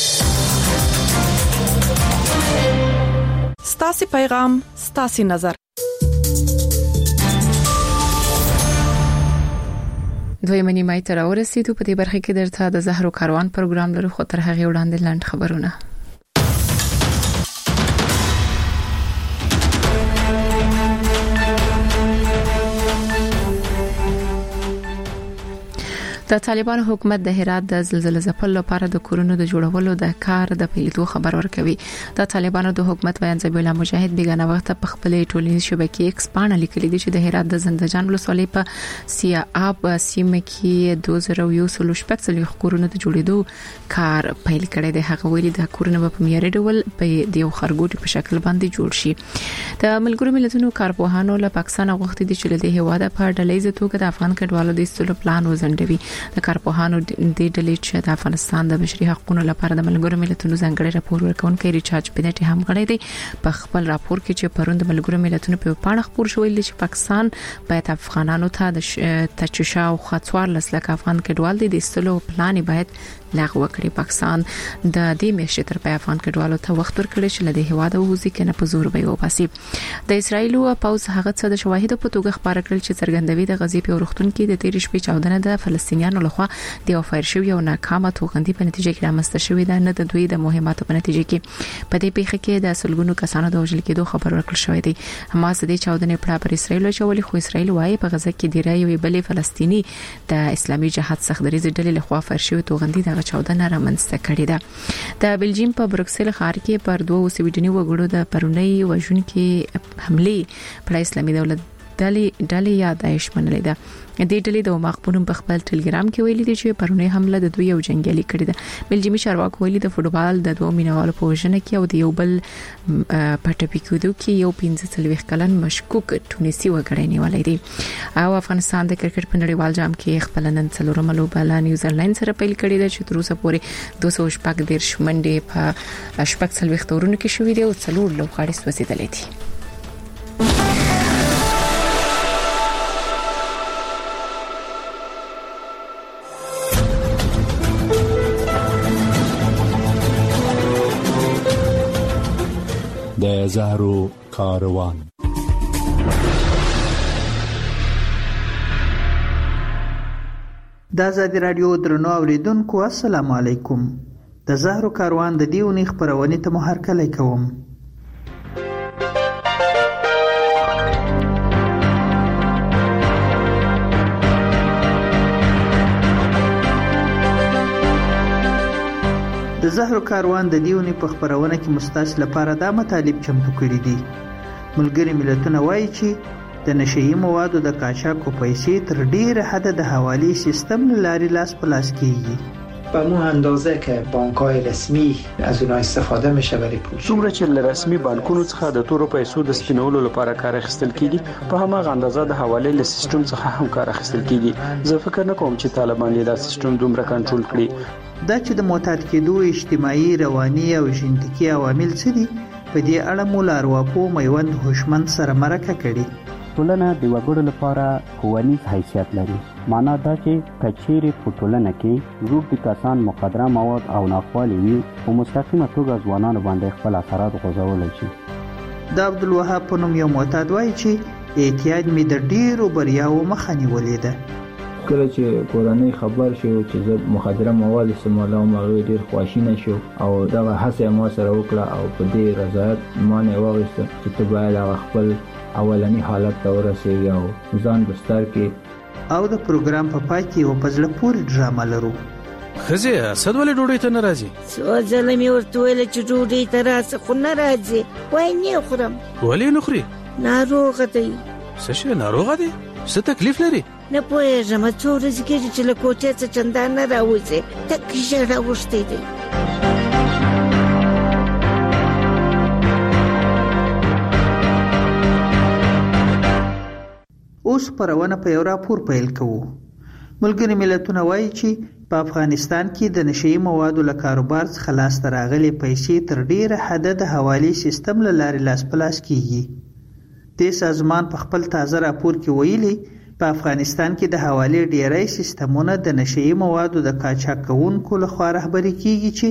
Speaker 9: ستاسو پیغام ستاسو نظر.
Speaker 1: دوی منی مای تر ورسېدو په دې برخه کې درته د زهرو کاروان پروګرام لرو خو تر هغه وړاندې لاند خبرونه. د طالبانو حکومت د هرات د زلزلې ځپلو لپاره د کورونو د جوړولو د کار د پیلېدو خبر ورکوي. د طالبانو د حکومت بیان ذبیح الله مجاهد بیگانه وخت په خپل ټولنیز شبکې ایکس باندې لیکلي دي چې د هرات د زندجان ولسوالۍ په سیا اب سیمه کې دوه زره یو سل شپږ کورونو د جوړېدو کار پیل کړی دی. هغه ویلي د کورونو په معیاري ډول په دیو خرګوټي په شکل باندې جوړ شي. د ملګرو ملتونو کارپوهانو له پاکستان غوښتي دي چې له هیواده په ډلېزه توګه د افغان کډوالو د استلو پلان وزندوي. د کارپوهانو د ډلې چې د افغانستان د بشري حقوقو لپاره د ملګرو ملتونو ځانګړي راپور ورکونکي ریچارډ بنټي هم غړي دي. په خپل راپور کې چې پروند ملګرو ملتونو په پاڼه خبر شوی چې پاکستان باید افغانانو ته د تچشا او خاطوار لسلک افغان کډوال دي د استلو پلان باید لغوه کړي. پاکستان د دې میاشتې تر پای افغان کډوالو ته وخت ورکړي چې له دې هواده وځي کنه په زور به وباسي. د اسرایل او پاوز هغه څه د شواهد په توګه خبر کړل چې څرګندوي د غزې په ورختون کې د تیر شپې چاودنه د فلسطینیانو لخوا د اوفر شوی او ناکامه توغندي په نتیجه کې رامنځته شوې ده نه د دوی د مهماتو په نتیجه کې. په دې پیښه کې د سلګونو کسانو د وژل کېدو خبر ورکړل شوی دی. حماس د چاودنې په اړه اسرایل چولې خو اسرایل وايي په غزه کې د رایوي بلې فلسطینی د اسلامي جهاد سخت دریز ډلې لخوا اوفر شوی توغندي د چاودنه رامنځته کړې ده. د بلجیم په بروکسل ښار کې پر دوه سویډني وګړو د پرونی وژونکې حمله پر اسلامي دولت ډلې ډلې یادایش منلې ده. د دې ډلې د مخبرون په خپل ټلګرام کې ویلي دي چې پرونی حمله د دوی یو جنگیالي کړې ده. بلجیمي چارواکو ویلي د فوټبال د دوه مینوالو په وژنه کې او د یو بل پټپیکودو کې یو پنځه څلوېښت کلن مشکوک ټونسي وګړی نیولې دي. او افغانستان د کرکټ په نړیوال جام کې خپل نن څلورمه لوبه له نیوزیلند سره پیل کړې ده چې تر اوسه پورې دوه سوه شپږ دیرش منډې په شپږ څلوېښت اورونو کې شوې دي او څلور لوبغاړي سوځېدلې دي.
Speaker 8: د زهرو کاروان.
Speaker 11: د ازادي رادیو درنو اوریدونکو السلام علیکم. د زهرو کاروان د دیونی خبرونه ته مو هرکلی کوم. د زهرو کاروان د دیونی په خبرونه کې مستاس لپاره دا مطالب چمتو کړي دي. ملګری ملتونه وایي چې د نشئی موادو د قاچاق او پیسې تر ډیره حد د حوالی سیستم لاري لاس په لاس کیږي.
Speaker 12: به مو اندازه که بانک‌های رسمی از اونها استفاده میشه برای پول.
Speaker 14: څومره چې له رسمي بانکونو څخه د تورو پیسو د سپینولو لپاره کار اخیستل کیږي په هماغه اندازه د حواله له سیستم څخه هم کار اخیستل کیږي. زه فکر نه کوم چې طالبان یې دا سیستم دومره کنټرول کړي.
Speaker 11: دا چې د معتاد کېدو اجتماعي، رواني او ژوندۍ عوامل څه دي په دې اړه مو لارواپو میوند هوشمند سره مرکه کړي.
Speaker 26: ټولنه د وګړو لپاره ښوونیز حیثیت لري. معنا دا چې کچېرې په ټولنه کې روږدي کسان مخدره مواد او ناخوالې وي په مستقیمه توګه ځوانانو باندې خپل اثرات غورځولی شي.
Speaker 11: د عبدالوهاب په نوم یو معتاد وایي چې اعتیاد مې د ډېرو بریاوو مخه نیولې ده.
Speaker 27: کله چې کورنۍ خبر شو چې زه مخدره مواد استعمالوم هغه ډېر خواشینه شو او دغه هڅه ما سره وکړه او په دې رضایت ما نه واغسته چې ته باید هغه خپل اولنی حالت ته ورسېږي او ځان بستر کې.
Speaker 11: او د پروګرام په پای کې یو په زړه پورې ډرامه لرو.
Speaker 28: ښځې اسد ولې ډوډۍ ته نه راځي؟
Speaker 29: څو ځله مې ورته ویل چې ډوډۍ ته راځه خو نه راځي. وایي نه خورم.
Speaker 28: ولې نه خوري؟
Speaker 3: ناروغه دی.
Speaker 28: څه شي ناروغه دی؟ څه تکلیف لري؟
Speaker 3: نه پوهېږم څو ورځې کېږي چې له کوټې څخه چندان نه راوځي، تک ژړه اوښتی دی.
Speaker 11: اوس خپرونه په یو راپور پیل کوو. ملګري ملتونه وایي چې په افغانستان کې د نشئی موادو له کاروبار څخه لاسته راغلي پیسې تر ډیره حده د حوالې سیستم له لارې لاس په لاس کیږي. د سازمان په خپل تازه راپور کې ویلي په افغانستان کې د حوالې ډیری سیستمونه د نشئی موادو د قاچاق کوونکو لخوا رهبري کیږي چې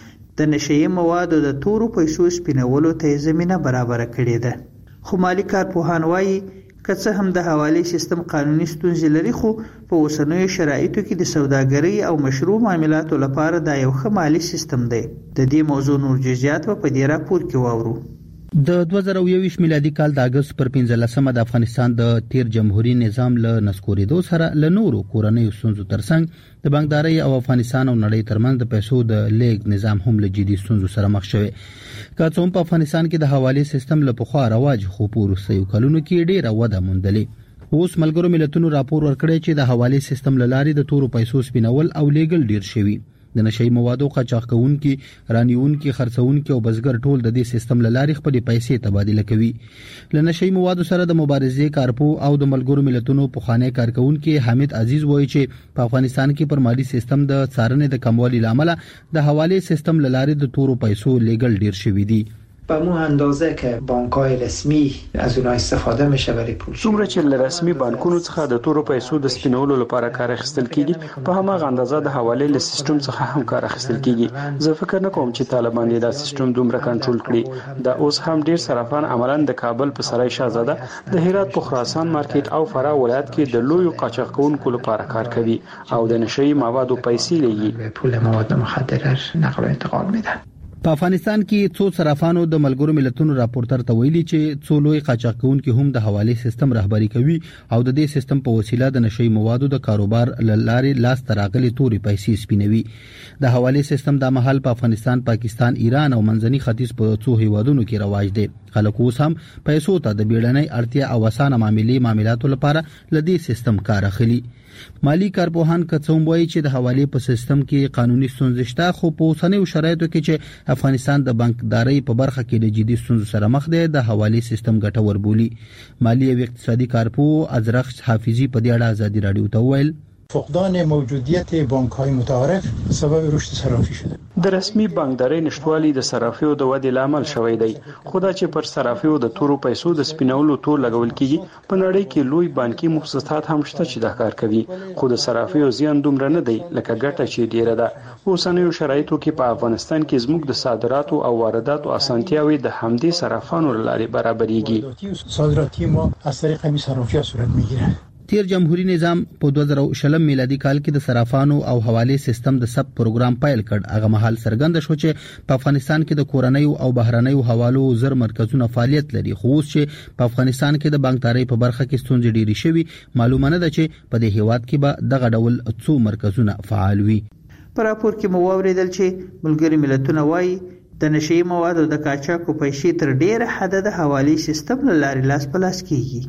Speaker 11: د نشئی موادو د تورو پیسو سپینولو ته زمینه برابر کړې ده. خو مالی کارپوهان وایي که څه هم د حوالې سیستم قانوني ستونزې لري، خو په اوسنیو شرایطو کې د سوداګرۍ او مشروع معاملاتو لپاره دا یو ښه مالی سیستم دی. د دې موضوع نور جزئیات په دې راپور کې واورو.
Speaker 10: د دوه زره یوویشت میلادي کال د اگست پر پنځلسمه د افغانستان د تیر جمهوریت نظام له نسکورېدو سره له نورو کورنیو ستونزو ترڅنګ د بانکدارۍ او افغانستان او نړۍ ترمنځ د پیسو د لیږد نظام هم له جدي ستونزو سره مخ شوی. که څه هم په افغانستان کې د حوالې سیستم له پخوا رواج خو په وروستیو کلونو کې ډېره وده موندلې. اوس ملګرو ملتونو راپور ورکړی چې د حوالې سیستم له لارې د تورو پیسو سپینول او لیږل ډېر شوي. د نشئی موادو قاچاق کوونکي، رانیونکي، خرڅونکي او بزګر ټول د دې سیستم له لارې خپل پیسې تبادله کوي. له نشئی موادو سره د مبارزې کارپو او د ملګرو ملتونو پخوانی کارکونکي حامد عزیز وایي چې په افغانستان کې پر مالی سیستم د څارنې د کموالي لامل د حوالې سیستم له لارې د تورو پیسو لیږل ډیر شوي دي.
Speaker 12: به مو اندازه که بانک‌های رسمی از اونها استفاده میشه برای پول.
Speaker 14: څومره چې له رسمي بانکونو څخه د تورو پیسو د سپینولو لپاره کار اخیستل کیږي، په هماغه اندازه د حوالې له سیستم څخه هم کار اخیستل کیږي. زه فکر نه کوم چې طالبان یې دا سیستم دومره کنټرول کړي. دا اوس هم ډیر صرافان عملاً د کابل په سرای شاهزاده، د هرات په خراسان مارکیټ او فراه ولایت کې د لویو قاچاق کوونکو لپاره کار کوي او د نشئی موادو پیسې لګي.
Speaker 12: پول مواد مخدر نقل و انتقال میدن.
Speaker 10: په افغانستان کې څو صرافانو د ملګرو ملتونو راپورټر ته ویلي چې څو لوی قاچاق کوونکي هم د حوالې سیستم رهبری کوي او د دې سیستم په وسیله د نشئی موادو د کاروبار لارې لاس تراغلي توري پیسې سپینوي. د حوالې سیستم د محل په افغانستان، پاکستان، ایران او منځني ختیځ په څو هیوادونو کې رواج دی. خلک اوس هم پیسو ته د بیړنۍ اړتیا او اسانه معاملې معاملاتو لپاره لدې سیستم کار اخلي. مالی کارپوهان کڅوم وایي چې د حوالې په سیستم کې قانوني ستونزې شته، خو په اوسنیو شرایطو کې چې افغانستان د بانکدارۍ په برخه کې د جدي ستونزو سره مخ دی، د حوالې سیستم ګټور بولي. مالی او اقتصادي کارپوه ازرخ حافظي په دې اړه ازادي رادیو ته وویل
Speaker 13: فقدان موجودیت بانک‌های متعارف سبب رشد صرافی شده.
Speaker 14: د رسمي بانکدارۍ نشټوالي د صرافیو د ودې لامل شوی دی. خدا چې پر صرافیو د تورو پیسو د سپینولو تور لګول کیږي، په نړۍ کې لوی بانکي مؤسسات هم شته چې دا کار کوي، خو د صرافیو زیان دومره نه دی لکه ګټه چې ډیره ده. اوسنیو شرایطو کې په افغانستان کې زموږ د صادراتو او وارداتو اسانتیاوي د همدې صرافانو لپاره برابرېږي.
Speaker 13: صادراتی ما از طریق همین صرافی‌ها صورت میگیره.
Speaker 10: تیر جمهوریت نظام په دوه زره شلم میلادي کال کې د صرافانو او حوالې سیستم د سب پروګرام پایل کړ. هغه مهال څرګند شو چې په افغانستان کې د کورنیو او بهرنیو حوالو زر مرکزونه فعالیت لري، خو اوس چې په افغانستان کې د بانکدارۍ په برخه کې ستونزې ډېرې شوي، معلومه نه ده چې په دې هیواد کې به دغه ډول څو مرکزونه فعال وي.
Speaker 11: په راپور کې مو واوریدل چې ملګري ملتونه وایي د نشئی موادو د قاچاقو پیسې تر ډیره حده د حوالې سیستم له لارې لاس په لاس کیږي.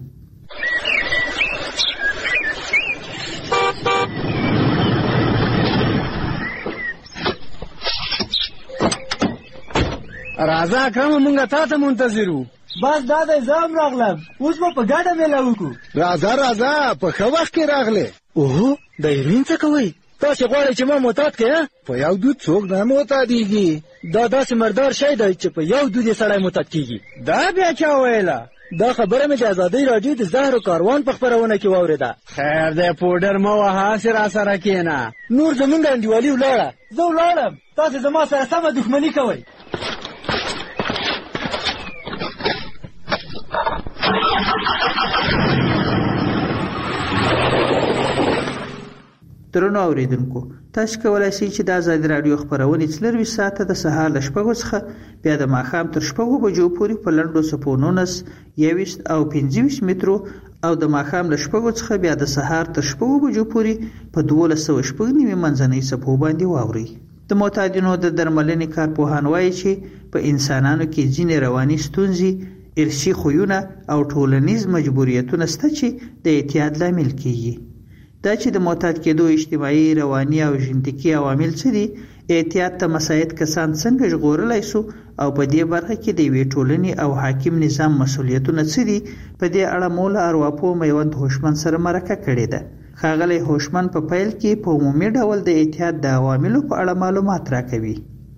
Speaker 15: راځه اکرم مونږه تا ته منتظرو.
Speaker 16: بس دا د زام راغلم، اوس به په ګډه میله وکړو.
Speaker 15: راځه راځه په ښه وخت کې راغلې. اوهو د ایرین څه کوئ؟ تاسې غواړئ چې ما معتاد کړې؟ په یو دود څوک نه معتادېږي. دا داسې مردار شی دی چې په یو دود یې سړی معتاد کېږي. دا بیا چا ویله؟ دا خبره مې د ازادۍ راډیو د زهرو کاروان په خپرونه کې واورېده. خیر دی پوډر مه وهه، هسې راسره کښېنه. نور زمونږ انډیوالي ولاړه.
Speaker 16: زه ولاړم، تاسې زما سره سمه دښمني کوئ.
Speaker 11: درنو اوریدونکو، تاسو کولای شئ چې د ازادي رادیو خبرونه څلرویشت ساعته د سهار له شپږو څخه بیا د ماښام تر شپږو بجو پورې په لنډو څپو نولس، یوویشت او پنځه ویشت مترو او د ماښام له شپږو څخه بیا د سهار تر شپږو بجو پورې په دولس سوه شپږ نوي منځنۍ څپو باندې واورئ. د معتادینو د درملنې کارپوهان وایي چې په انسانانو کې ځینې رواني ستونزې ارثي خویونه او ټولنیز مجبوریتونه شته چې د اعتیاد لامل کیږي. دا چې د معتاد کېدو اجتماعي، رواني او ژنتیکي عوامل څه دي، اعتیاد ته مساعد کسان څنګه ژغورلی سو او په دې برخه کې د یوې ټولنې او حاکم نظام مسؤلیتونه څه دي، په دې اړه مولا ارواپوه میوند هوشمند سره مرکه کړې ده. ښاغلی هوشمند په پیل کې په عمومي ډول د اعتیاد د عواملو په اړه معلومات راکوي.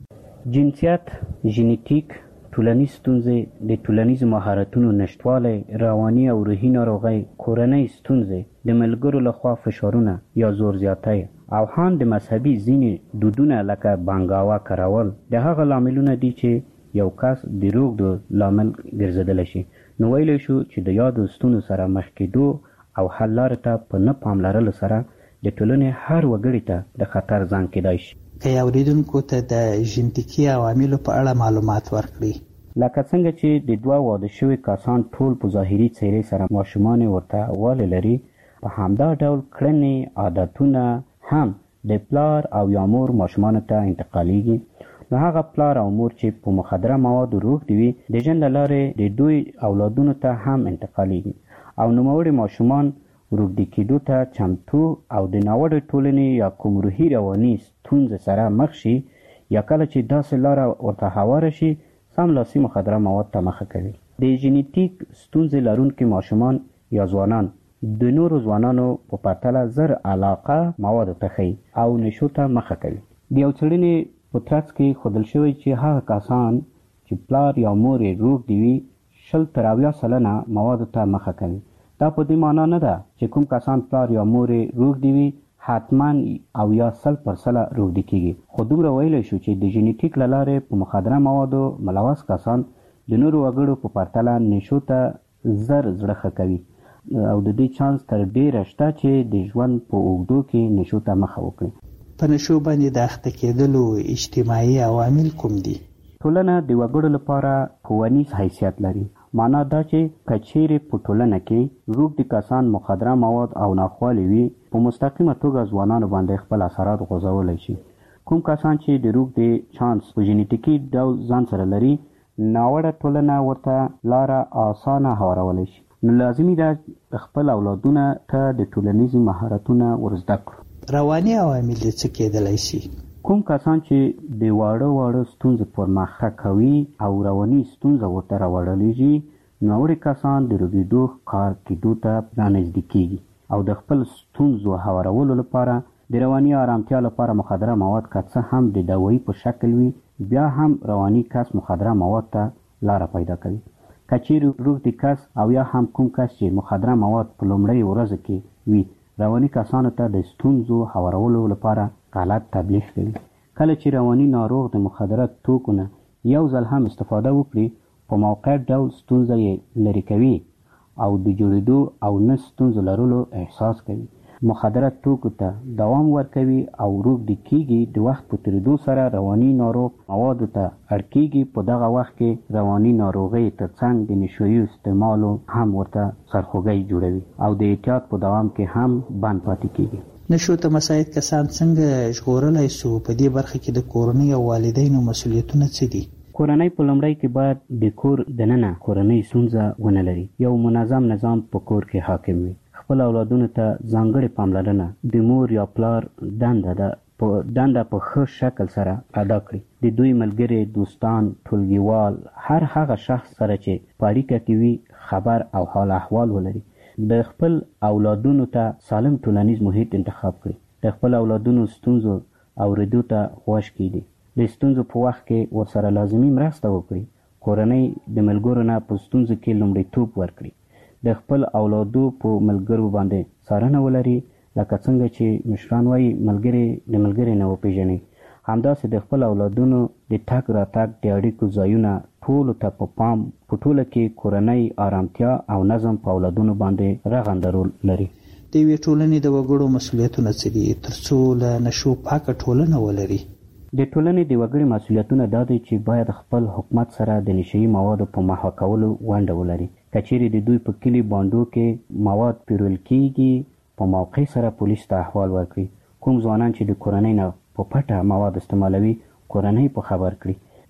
Speaker 26: جنسیت، ژنیتیک، ټولنیز ستونزې، د ټولنیزو مهارتونو نشتوالی، رواني او روحي ناروغۍ، کورنۍ ستونزې، د ملګرو لخوا فشارونه یا زور زیاتی او هم د مذهبي ځینې دودونه لکه بانګاوا کارول د هغه لاملونه دي چې یو کس د روږدو لامل ګرځېدلی شي. نو ویلی شو چې د یادو ستونزو سره مخ کېدو او حل لارې ته په نه پاملرلو سره د ټولنې هر وګړي ته د خطر زنګ کېدای شي.
Speaker 11: که اوریدونکو ته د ژنتیکي عواملو په اړه معلومات ورکړي.
Speaker 26: لکه څنګه چې د دوه واده شوي کسان ټول په ظاهري څېرې سره ماشومان ورته والی لري، په همدا ډول کړنې، عادتونه هم د پلار او یا مور ماشومانو ته انتقالیږي. نو هغه پلار او مور چې په مخدره موادو روږدي وي، د ژوند له لارې د دوی اولادونو ته هم انتقالیږي او نوموړي ماشومان روږدي کېدو ته چمتو او د ناوړه ټولنې یا کوم روحي رواني ستونزې سره مخ شي، یا کله چې داسې لاره ورته هواره شي سملاسي مخدره مواد ته مخه کوي. د ژنیتیک ستونزې لرونکي ماشومان یا ځوانان د نورو ځوانانو په پرتله زر علاقه موادو ته ښیي او نشو ته مخه کوي. د یو څېړنې په ترڅ کې ښودل شوی چې هغه کسان چې پلار یا مور یې روږدي وي شل تر اویا سلنه موادو ته مخه کوي. دا په دې معنا نه ده چې کوم کسان پلار یا مور یې روږدي وي حتما او یا سل پر سله روږدي کېږي. خو دومره ویلی شو چې د ژنیتیک له لارې په مخدره موادو ملوث کسان د نورو وګړو په پرتله نشو ته زر زړه ښه کوي او د دې چانس تر ډېره شته چې د ژوند په اوږدو کې نشو ته مخه وکړي.
Speaker 11: په نشو باندې د اخته کېدلو اجتماعي عوامل کوم دي؟
Speaker 26: ټولنه د وګړو لپاره ښوونیز حیثیت لري. معنا دا چې که چیرې په ټولنه کې روږدي کسان مخدره مواد او ناخوالې وي، په مستقیمه توګه ځوانانو باندې خپل اثرات غورځولی شي. کوم کسان چې د روږدي چانس په ژنیتیکي ډول ځان سره لري، ناوړه ټولنه ورته لاره اسانه هوارولی شي. نو لازمي ده خپل اولادونه ته د ټولنیزو مهارتونه ورزده کړو.
Speaker 11: رواني عوامل یې څه کېدلی شي؟
Speaker 26: کوم کسان چې د واړه واړه ستونزو پر مخه کوي او رواني ستونزه ورته راوړلیږي، ناوړه کسان د روږدېدو ښکار کېدو ته رانږدې کېږي او د خپل ستونزو هوارولو لپاره د رواني آرامتیا لپاره مخدره مواد که څه هم د دوایي په شکل وي، بیا هم رواني کس مخدره مواد ته لاره پیدا کوي. که چیرې روږدي کس او یا هم کوم کس چې مخدره مواد په لومړۍ ورځو کې وي، رواني کسانو ته د ستونزو هوارولو لپاره غلط تبلیغ کوي. کله چې رواني ناروغ د مخدره توکو نه یو ځل هم استفاده وکړي، په موقع ډول ستونزه یې لرې کوي او د جوړېدو او نه ستونزو لرلو احساس کوي. مخدره توکو ته دوام ورکوي او روږدي کېږي. د وخت په تېرېدو سره رواني ناروغ موادو ته اړ کېږي. په دغه وخت کې رواني ناروغۍ تر څنګ د نشویو استعمالو هم ورته سرخوږی جوړوي او د اعتیاد په دوام کې هم بند پاتې کېږي.
Speaker 11: نشو ته مساعد کسان څنګه ژغورلی سو؟ په دې برخه کې د کورنۍ او والدینو مسؤلیتونه څه دي؟
Speaker 26: کورنۍ په لومړی کې باید د کور دننه کورنۍ ستونزه ونه لري. یو منظم نظام په کور کې حاکم وي. خپل اولادونو ته ځانګړې پاملرنه د مور یا پلار دنده ده په دنده په ښه شکل سره ادا کړي. د دوی ملګري، دوستان، ټولګیوال، هر هغه شخص سره چې په اړیکه کې وي خبر او حال احوال ولري. د خپل اولادونو ته سالم ټولنیز محیط انتخاب کړي. د خپل اولادونو ستونزو اورېدو ته خوښ کړي. د ستونزو په وخت کې ورسره لازمي مرسته وکړي. کورنۍ د ملګرو نه په ستونزو کې لومړیتوب ورکړي. د خپل اولادو په ملګرو باندې څارنه ولري، لکه څنګه چې مشران وایي ملګري د ملګري نه وپېژني. همداسې د خپل اولادونو د تګ راتګ د اړیکو ځایونه ټولو ته په پام په ټوله کې کورنۍ آرامتیا او نظم په اولادونو باندې رغنده رول لري.
Speaker 11: د یوې ټولنې د وګړو مسؤلیتونه څه دي تر څو له نشو پاکه ټولنه ولري؟
Speaker 26: د ټولنې د وګړي مسؤلیتونه دا دی چې باید خپل حکومت سره د نشهیي موادو په محوه کولو ونډه ولري. که چیرې د دوی په کلي بانډو کې مواد پیرل کېږي، په موقع سره پولیس ته احوال ورکړي. کوم ځوانان چې د کورنۍ نه په پټه مواد استعمالوي، کورنۍ په خبر کړي.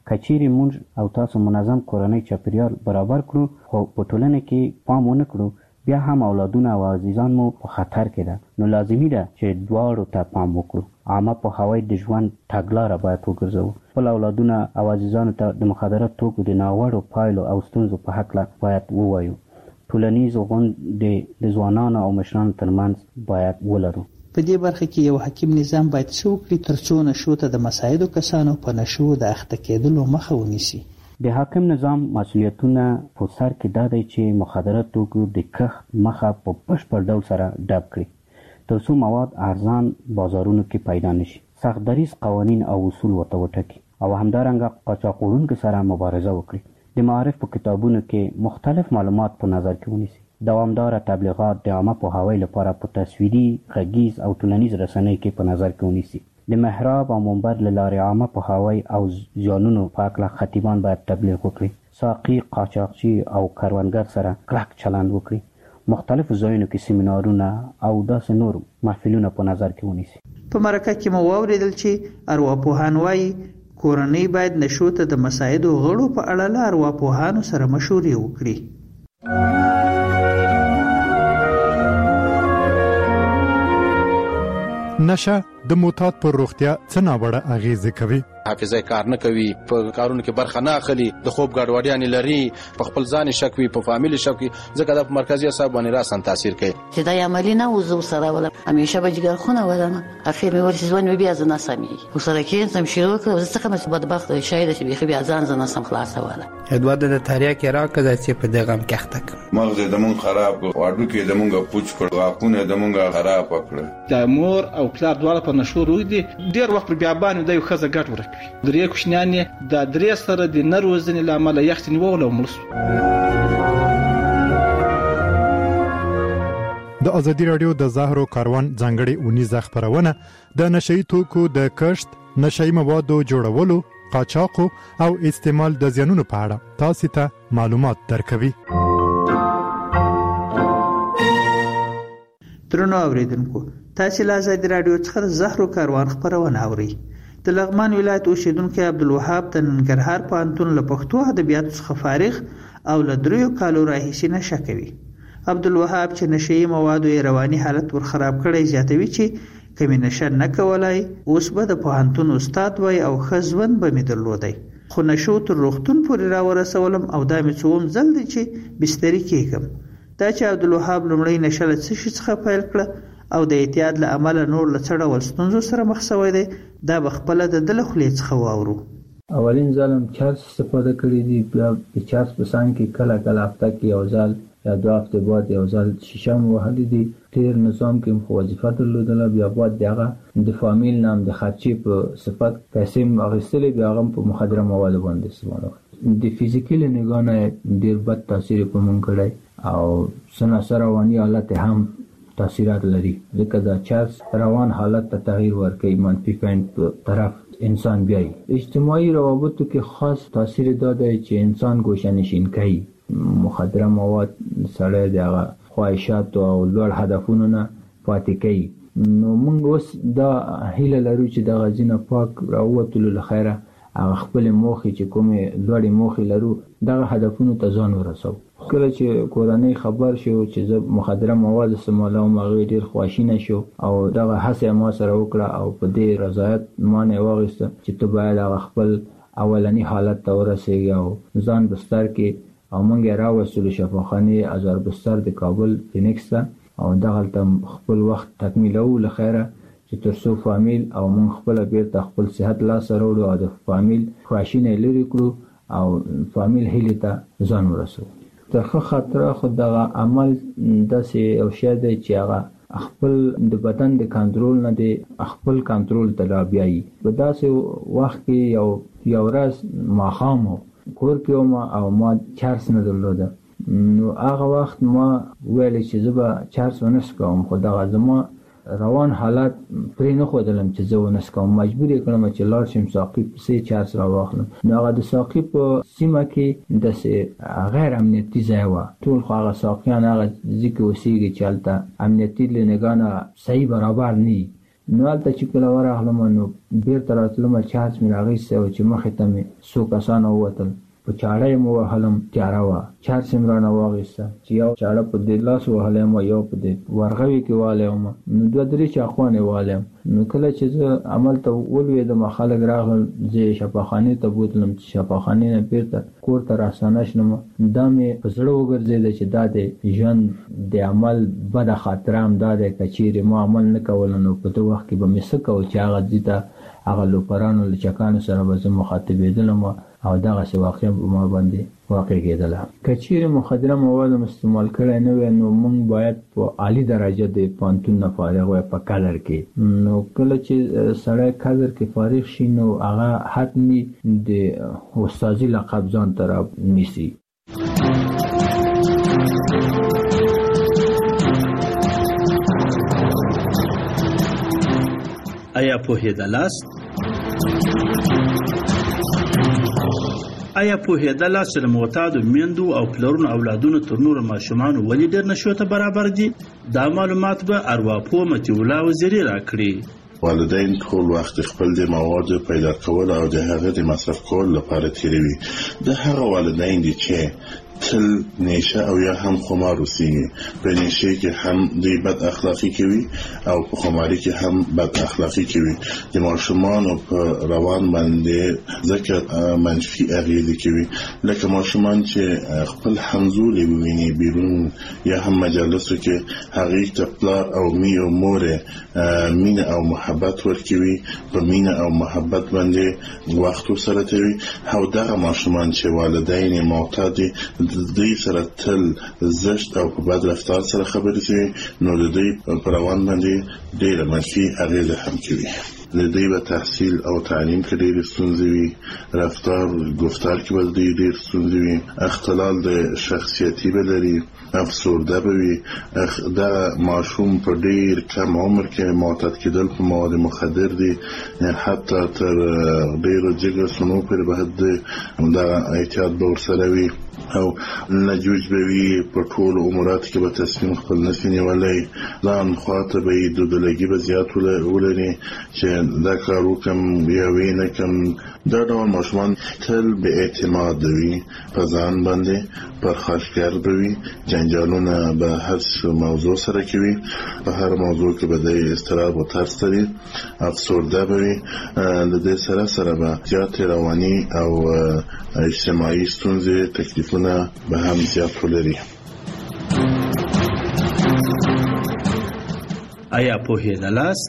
Speaker 26: کچېرې مونږ او تاسو منظم کورنۍ چاپیریال برابر کړو خو په ټولنه کې پام ونه کړو بیا هم اولادونه او عزیزان مو په خطر کې ده. نو لازمي ده چې دواړو ته پام وکړو. عامه پوهاوی د ژوند تګلاره باید وګرځوو. خپل اولادونه او عزیزانو ته د مخدرات توکو د ناوړو پایلو او ستونزو په هکله باید ووایو. ټولنیز غونډې د ځوانانو او مشرانو ترمنځ باید ولرو.
Speaker 11: په دې برخه کې یو حکیم نظام باید څه وکړي ترڅو نشو ته د مساعدو کسانو په نشو د اخته کېدلو مخه ونیسي.
Speaker 26: د حاکم نظام مسؤلیتونه په سر کې دا دی چې مخدرات توکو د کښت مخه په بشپړ ډول سره ډب کړي ترڅو مواد ارزان بازارونو کې پیدا نشي. سخت دریځ قوانین او اصول ورته وټاکي او همدارنګه قاچاقونکو سره مبارزه وکړي. د معارف په کتابونو کې مختلف معلومات په نظر کې ونیسي. دوامدار تبلیغات د عامه پوهاوی لپاره په تصویري، غږیز او ټولنیز رسنۍ کې په نظر کې ونیسي. د محراب او منبر له لارې عامه پوهاوی او زیانونو په هکله خطیبان باید تبلیغ وکړي. ساقي، قاچاقچي او کروندګر سره کلک چلند وکړي. مختلفو ځایونو کې سیمینارونه او داسې نور محفلونه په نظر کې ونیسي.
Speaker 11: په مرکه کې مو واوریدل چې ارواپوهان وایي کورنۍ باید نشو ته د مساعدو غړو په اړه له ارواپوهانو سره مشورې وکړي.
Speaker 8: نشه د معتاد پر روغتیا څه ناوړه اغیزه کوي.
Speaker 4: حافظه کار نه کوي، په کارونو کې برخه نه اخلي، د خوب ګډوډیاں لري، په خپل ځان شک وي، په فامیل شک وي، ځکه د مرکزی اعصاب باندې راسن تاثیر کوي.
Speaker 17: چې دا عملی نه وزو سره ولا همیشه به جګر خونه ولنه اخر مې ورسې ځوان بیا ځنه سمي وسره کې سم شروع کړ څه کوم بدبخت شاید چې بيخي بیا ځان ځنه سم خلاص ولا
Speaker 18: ادواد د تاریخ کې راکړه چې په دغه غم کې اخته
Speaker 19: مغز د مون خراب واډو کې د مونږه پوچ کړ واقونه د مونږه خراب کړ.
Speaker 20: د مور او پلار دواړه په نشو روي دي ډیر وخت بیا باندې د یو خزه ګټ ورکوي. درې کوښنیانې د درې سره د نروزنې لامل یختنی وول او ملس.
Speaker 8: د ازادي رادیو د زهرو کاروان ځانګړي اونیزه خبرونه د نشئی توکو د کښت، نشئی موادو جوړولو، قاچاقو او استعمال د زیانونو په اړه تاسو ته معلومات درکوي.
Speaker 11: ترنو اوریدونکو تاسو له ازادي رادیو څخه د زهرو کاروان خبرونه اورئ. د لغمان ولایت اوسیدونکو عبدالوهاب د ننګرهار پوهنتون له پښتو ادبیاتو څخه فارغ او له دریو کالو راهیسې نشه کوي. عبدالوهاب چې نشئی موادو یې رواني حالت ور خراب کړی زیاتوي چې کمی نشه نه کولای اوس به د پوهنتون استاد وای او خزون به مې درلودای خو نشو تر روغتون پورې راورسولم او دا مې څوم ځل دی چې بستری کېږم. دا چې عبدالوهاب لومړی نشه له څه شي څخه پیل کړه او د اعتیاد له امله نور له څه ډول ستونزو سره مخ شوی دی دا به خپله د ده له خولې څخه واورو.
Speaker 27: اولین ځل چارج استفاده کړی دی، بیا د چارج په څنګ کې کله کله هفته کې یو ځل یا دوه هفتې بعد یو ځل شیشه مو وهلې دي. ډېر نظام کې مو وظیفه درلودله، بیا بعد د هغه د فامیل نام د خرچې په صفت پیسې مو اخیستلې، بیا هغه په مخدره موادو باندې استعمالول. د فزیکي له نګاه نه ډېر بد تاثیر په موږ کړی او څه ناڅه رواني حالت هم تاثیرات لري، ځکه د چارج روان حالت ته تغییر ورکوي، منفي پوینټ په طرف انسان بیایي. اجتماعي روابطو کې خاص تاثیر دا دی چې انسان ګوشه‌نشین کوي. مخدره مواد سړی د هغه خواهشاتو او لوړ هدفونو نه پاتې کوي. نو موږ اوس دا هیله لرو چې د غزینه پاک راووتلو له خیره هغه خپل موخې چې کومې لوړې موخې لرو دغه هدفونو ته ځان ورسو. کله چې کورنۍ خبر شو چې زه مخدره مواد استعمالوم هغې ډېر خواشینه شو او دغه هڅه ما سره وکړه او په دې رضایت ما نه واخیسته چې ته باید هغه خپل اولني حالت ته ورسېږي او ځان بستر کې او موږ یې راوستلو شفاخانې ازار بستر د کابل فینکس ته او دغلته خپل وخت تکمیلوو له خیره چې تر څو فامیل او موږ خپله بیرته خپل صحت لاسته راوړو او د فامیل خواشینه لرې کړو او فامیل هیلې ته ځان ورسوو. تر ښه خاطره خو دغه عمل داسې یو شی دی چې هغه خپل د بدن د کنټرول نه دی خپل کنټرول ته رابیایي. په داسې وخت کې یو یو ورځ ماښام و کور کې وم او ما چارج نه درلوده، نو هغه وخت ما ویلې چې زه به چارج ونه څکوم، خو دغه زما روان حالت پرې نه ښودلم چې زه ونه څکوم. مجبور یې کړم چې لاړ شم ساقي پسې چارج راواخلم. نو هغه د ساقي په سیمه کې داسې غیر امنیتي ځای وه، ټول خو هغه ساقیان هغه ځای کې اوسېږي چې هلته امنیتي له نګاه نه صحیح برابر نه وي. نو هلته چې کله ورغلم نو بیرته راتلم چارج مې راغیستی او چې مخې ته مې څو کسان ووتل په چاړه یې مو وهلم تیاره وه چارج یې مې رانه واخیسته چې یو چاړه په دې لاس وهلی یم یو په دې ورغوي کې والی یم نو دوه درې چاقوانې والی یم نو کله چې زه هملته ولوېدم خلک راغلل زه یې شفاخانې ته بوتلم چې شفاخانې نه بیرته کور ته راستانه شلم دا مې په زړه وګرځېده چې دا د ژوند د عمل بده خاطره هم دا دی که چیرې ما عمل نه کوله نو په دې وخت کې به مې څه کوو چې هغه ځي ته هغه لوپرانو لچکانو سره به زه مخاطبېدلم او دغسې واقع په ما باندې واقع کېدله که چیرې مخدره مواد هم استعمال کړی نه وی نو موږ باید په عالي درجه د پوهنتون نه فارغ وی په کدر کې نو کله چې سړی کدر کې فارغ شي نو هغه حتمي د استادي لقب ځان ته رانیسي.
Speaker 10: آیا پوهېدلاست؟ آیا پوهېدلاست چې د معتادو میندو او پلرونو اولادونو تر نورو ماشومانو ولې ډېر نشو ته برابر دي؟ دا معلومات به ارواپوه مطیع الله وزیري راکړي.
Speaker 2: والدین ټول وخت خپل د موادو پیدا کول او د هغه د مصرف کول لپاره تیروي. د هغه والدین دي چې تل نشه او یا هم خمار اوسېږي. په نشه کې هم د بد اخلاقی کوي او په خماري کې هم بد اخلاقی کوي. د ماشومانو په روان باندې ځکه منفي اغېزې کوي لکه ماشومان چې خپل همزولي وویني بیرون یا هم مجالسو کې هغې ته پلار او می او مور مینه او محبت ورکوي په مینه او محبت باندې وخت سره کوي او دغه ماشومان چې والدین معتاد دي د دوی سره تل زشت او په بد رفتار سره خبرې کوي نو د دوی په روان باندې ډېره منفي اغېزه هم کوي. د دوی به تحصیل او تعلیم کې ډېرې ستونزې وي، رفتار گفتار کې به دوی ډېر ستونزې وي، اختلال د شخصیتي به لري، افسرده به وي. دا ماشوم په ډېر کم عمر کې معتاد کېدل په مواد مخدر دي، حتی تر ډېرو جګر سنو پورې به دا احتیاط به ورسره وي او نجوج به وي. په ټولو اموراتو کې به تصمیم خپل نشي نیولی، ځان خواته به یې دودلګي به زیات ولري چې دا کار وکړم یا وی نه کړم. دا ډول ماشومان تل بې اعتماده وي، په ځان باندې پرخاشګر به وي، جنجالونه به هر موضوع سره کوي، په هر موضوع کې به د اضطراب او ترس لري، افسرده به وي. د دې سره سره به زیاتې رواني او اجتماعي ستونزې تکلیفونه به هم زیات ولري.
Speaker 10: آیا پوهېدلاست؟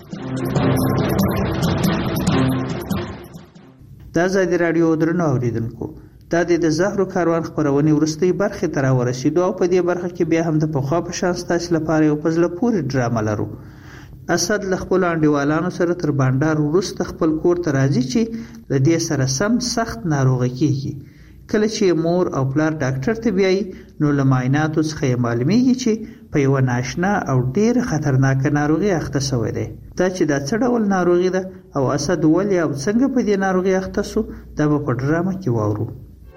Speaker 11: دا ازادي راډیو درنو اوریدونکو دا د زهرو کاروان خبرونه ورستۍ برخه تر ورسېدو او په دې برخه کې بیا هم د پخوا په شان ستاسو لپاره یو پزله پوری ډرامه لرو. اسد له خپل انډیوالانو سره تر بانډار وروسته خپل کور ته راځي چې د دې سره سم سخت ناروغي کیږي. کله چې مور او پلار ډاکټر ته بیایي نو له معایناتو څخه یې معلومیږي چې په یوه ناشنا او ډېره خطرناکه ناروغي اخته شوی دی. دا چې دا څه ډول ناروغي ده او اسد ولې او څنګه په دې ناروغي اخته شو دا به په ډرامه کې واورو.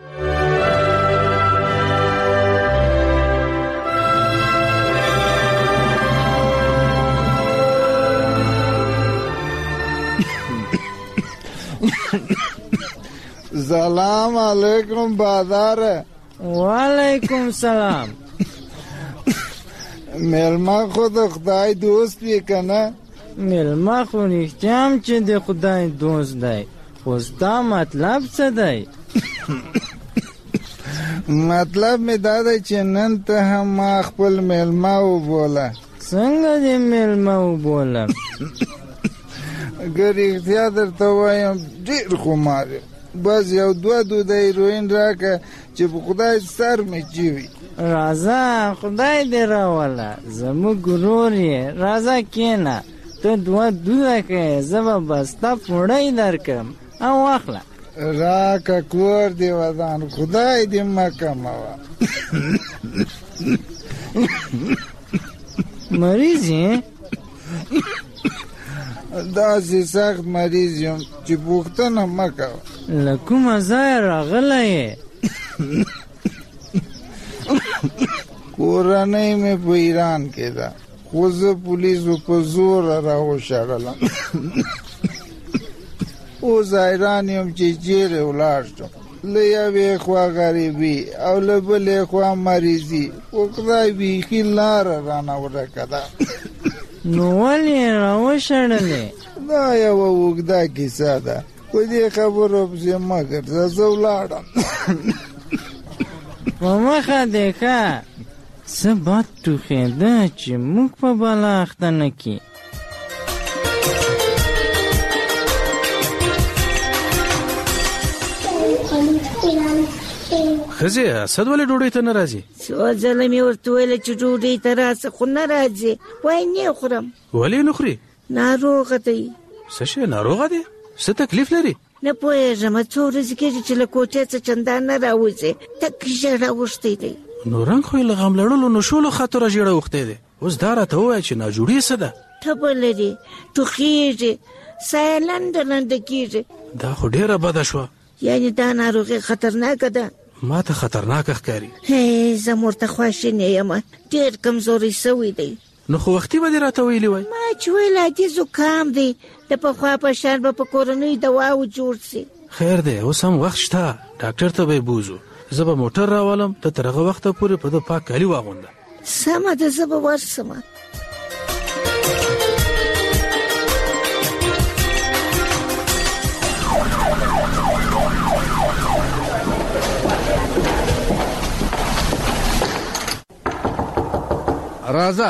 Speaker 6: سلام علیکم بازار.
Speaker 7: وعلیکم سلام.
Speaker 6: ملما خود خدای دوست بی کنه؟
Speaker 7: ملما خو نیختیم چې د خدای دوست دی، خو ستا مطلب څه دی؟
Speaker 6: مطلب می دا دی چې نن ته هم ما خپل ملما وبوله.
Speaker 7: څنګه دې ملما وبولم؟
Speaker 6: ګر اختیا درته وایم ډېر خمار یم، بس یو دوه دوده هیروین راکه چې په خدای سر مې چوي.
Speaker 7: راځه خدای دې راوله، زموږ ورور یې، راځه کېنه، ته دوه دوده کړې، زه به بسته پوړی درکړم او واخله.
Speaker 6: راکه کور دې ودان، خدای دې مه کموه.
Speaker 7: مریض یې؟
Speaker 6: داسې سخت مریض یم چې پوښتنه مه کوه.
Speaker 7: له کومه ځایه راغلی یې؟
Speaker 6: کورنۍ مې په ایران کې ده، خو خو زه پولیسو په زوره راوشړلم. اوس حیران یم چې چیرې ولاړ شم. له یوې خوا غریبي او له بلې خوا مریضي، خو خدای بیخي لاره رانه ورکه ده.
Speaker 7: نو ولې یې راوشړلې؟
Speaker 6: دا یوه اوږده کیسه ده، په دې خبرو پسې مه ګرځه، زه ولاړم.
Speaker 7: په مخه دې ښه، څه بد ټوخېده چې موږ په بلا اخته نه کړي.
Speaker 28: ښځې اسد ولې ډوډۍ ته نه راځي؟
Speaker 3: څو ځله مې ورته ویله چې ډوډۍ ته راځه، خو نه راځي. وایي نه خورم.
Speaker 28: ولې نه خوري؟
Speaker 3: ناروغه دی.
Speaker 28: څه شی ناروغه دی؟ څه تکلیف لري؟
Speaker 3: نه پوهېږم، څو ورځې کېږي چې له کوټې څه چندان نه راوځي، تک ژړه اوښتی دی.
Speaker 28: نو رنګ خو یې له غم لړلو نشولو خاطره ژېړه اوښتی دی. اوس دا راته ووایه چې ناجوړي څه ده؟
Speaker 3: تبه لري، ټوخېږي، ساه یې لنډه لنډه کېږي.
Speaker 28: دا خو ډېره بده شوه.
Speaker 3: یعنې دا ناروغي خطرناکه ده؟
Speaker 28: ما ته خطرناکه ښکاري.
Speaker 3: هی زه ورته خواشینې یم، ډېر کمزوری سوی دی.
Speaker 28: نو خو وختي به دې راته ویلي وای.
Speaker 3: ما چې ویل عادي زکام دی، د پخوا په شان به په کورنیو دواو جوړ سي.
Speaker 28: خیر دی، اوس هم وخت شته، ډاکټر ته به یې بوځو. زه به موټر راولم، ته تر هغه وخته پورې په ده پاک کالي واغونده.
Speaker 3: سمه ده، زه به ورسمه.
Speaker 28: راځه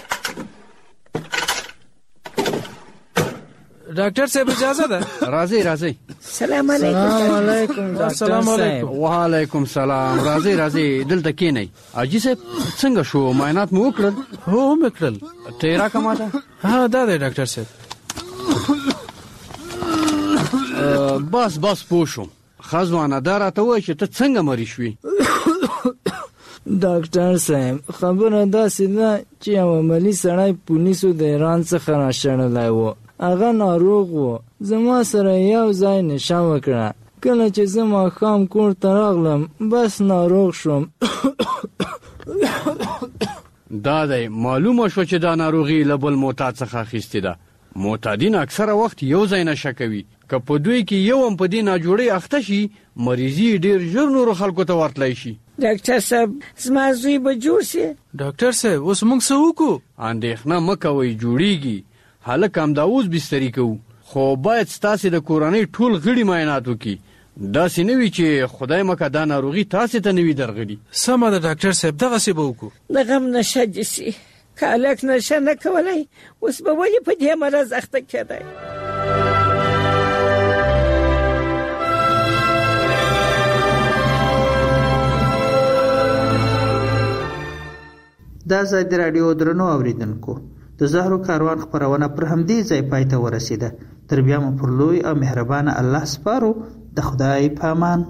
Speaker 28: ډاکټر صاحب اجازه ده؟
Speaker 26: راځئ راځئ.
Speaker 3: سلام علیکم.
Speaker 7: سلام علیکم
Speaker 28: السلام علیکم.
Speaker 26: وعلیکم سلام. راځئ راځئ دلته کېنئ. حاجي صاحب څنګه شو؟ معاینات مو وکړل؟
Speaker 28: هو مې کړل.
Speaker 26: ته راکړه ماته.
Speaker 28: ها دا دی ډاکټر صاحب.
Speaker 26: بس بس پوه شوم. ښه ځوانه دا راته ووایه چې ته څنګه مریض شوې؟
Speaker 7: ډاکټر صاحب خبره داسې ده چې یو عملي سړی پولیسو د ایران څخه راشړلی و. هغه ناروغ و، زما سره یو ځای نشه وکړه. کله چې زه ماښام کور ته راغلم بس ناروغ شوم.
Speaker 26: دا دی معلومه شوه چې دا ناروغي له بل معتاد څخه اخیستې ده. معتادین اکثره وخت یو ځای نشه کوي. که په دوی کې یو هم په دې ناجوړۍ اخته شي، مریضي ډېر ژر نورو خلکو ته ورتلی شي.
Speaker 3: ډاکټر صاحب زما زوی به جوړ سي؟
Speaker 28: ډاکټر صاحب اوس موږ څه وکړو؟
Speaker 26: اندېښنه مه کوئ، جوړیږي. هلک همدا اوس بستري کوو، خو باید ستاسې د کورنۍ ټول غړي معاینات وکړي. داسې نه وي چې خدای مکه دا ناروغي تاسې ته نه وي درغلي.
Speaker 28: سمه ده ډاکټر صاحب، دغسې به وکړو.
Speaker 3: د غم نشه دې سي، که هلک نشه نه کولی، اوس به ولې په دې مرض اخته کېدی؟
Speaker 11: دا ځای د راډیو درنو اوریدونکو، د زهرو کاروان خپرونه پر همدې ځای پای ته ورسېده. تر بیا مو پر لوی او مهربانه الله سپارو. د خدای په امان.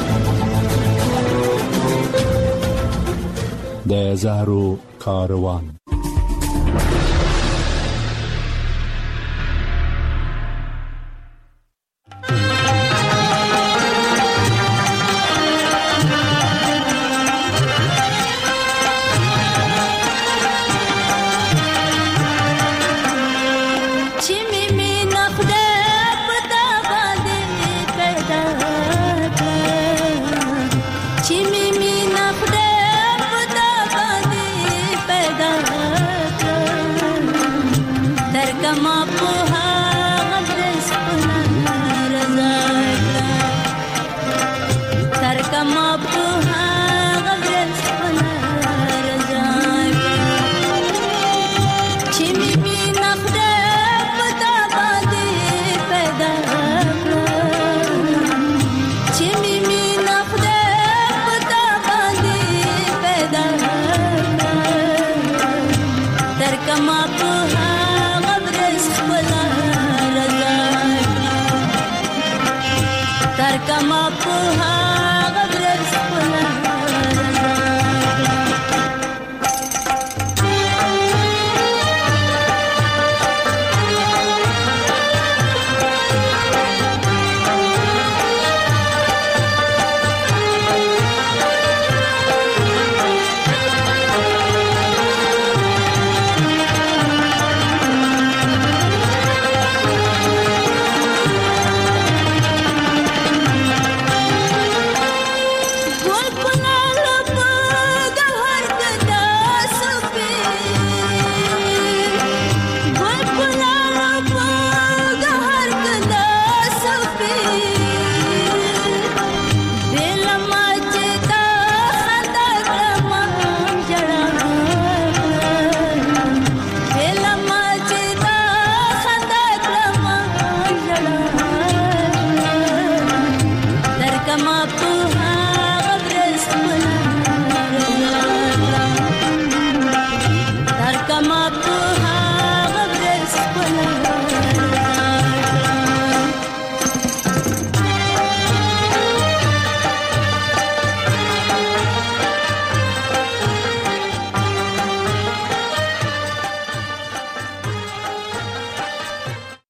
Speaker 1: د زهرو کاروان.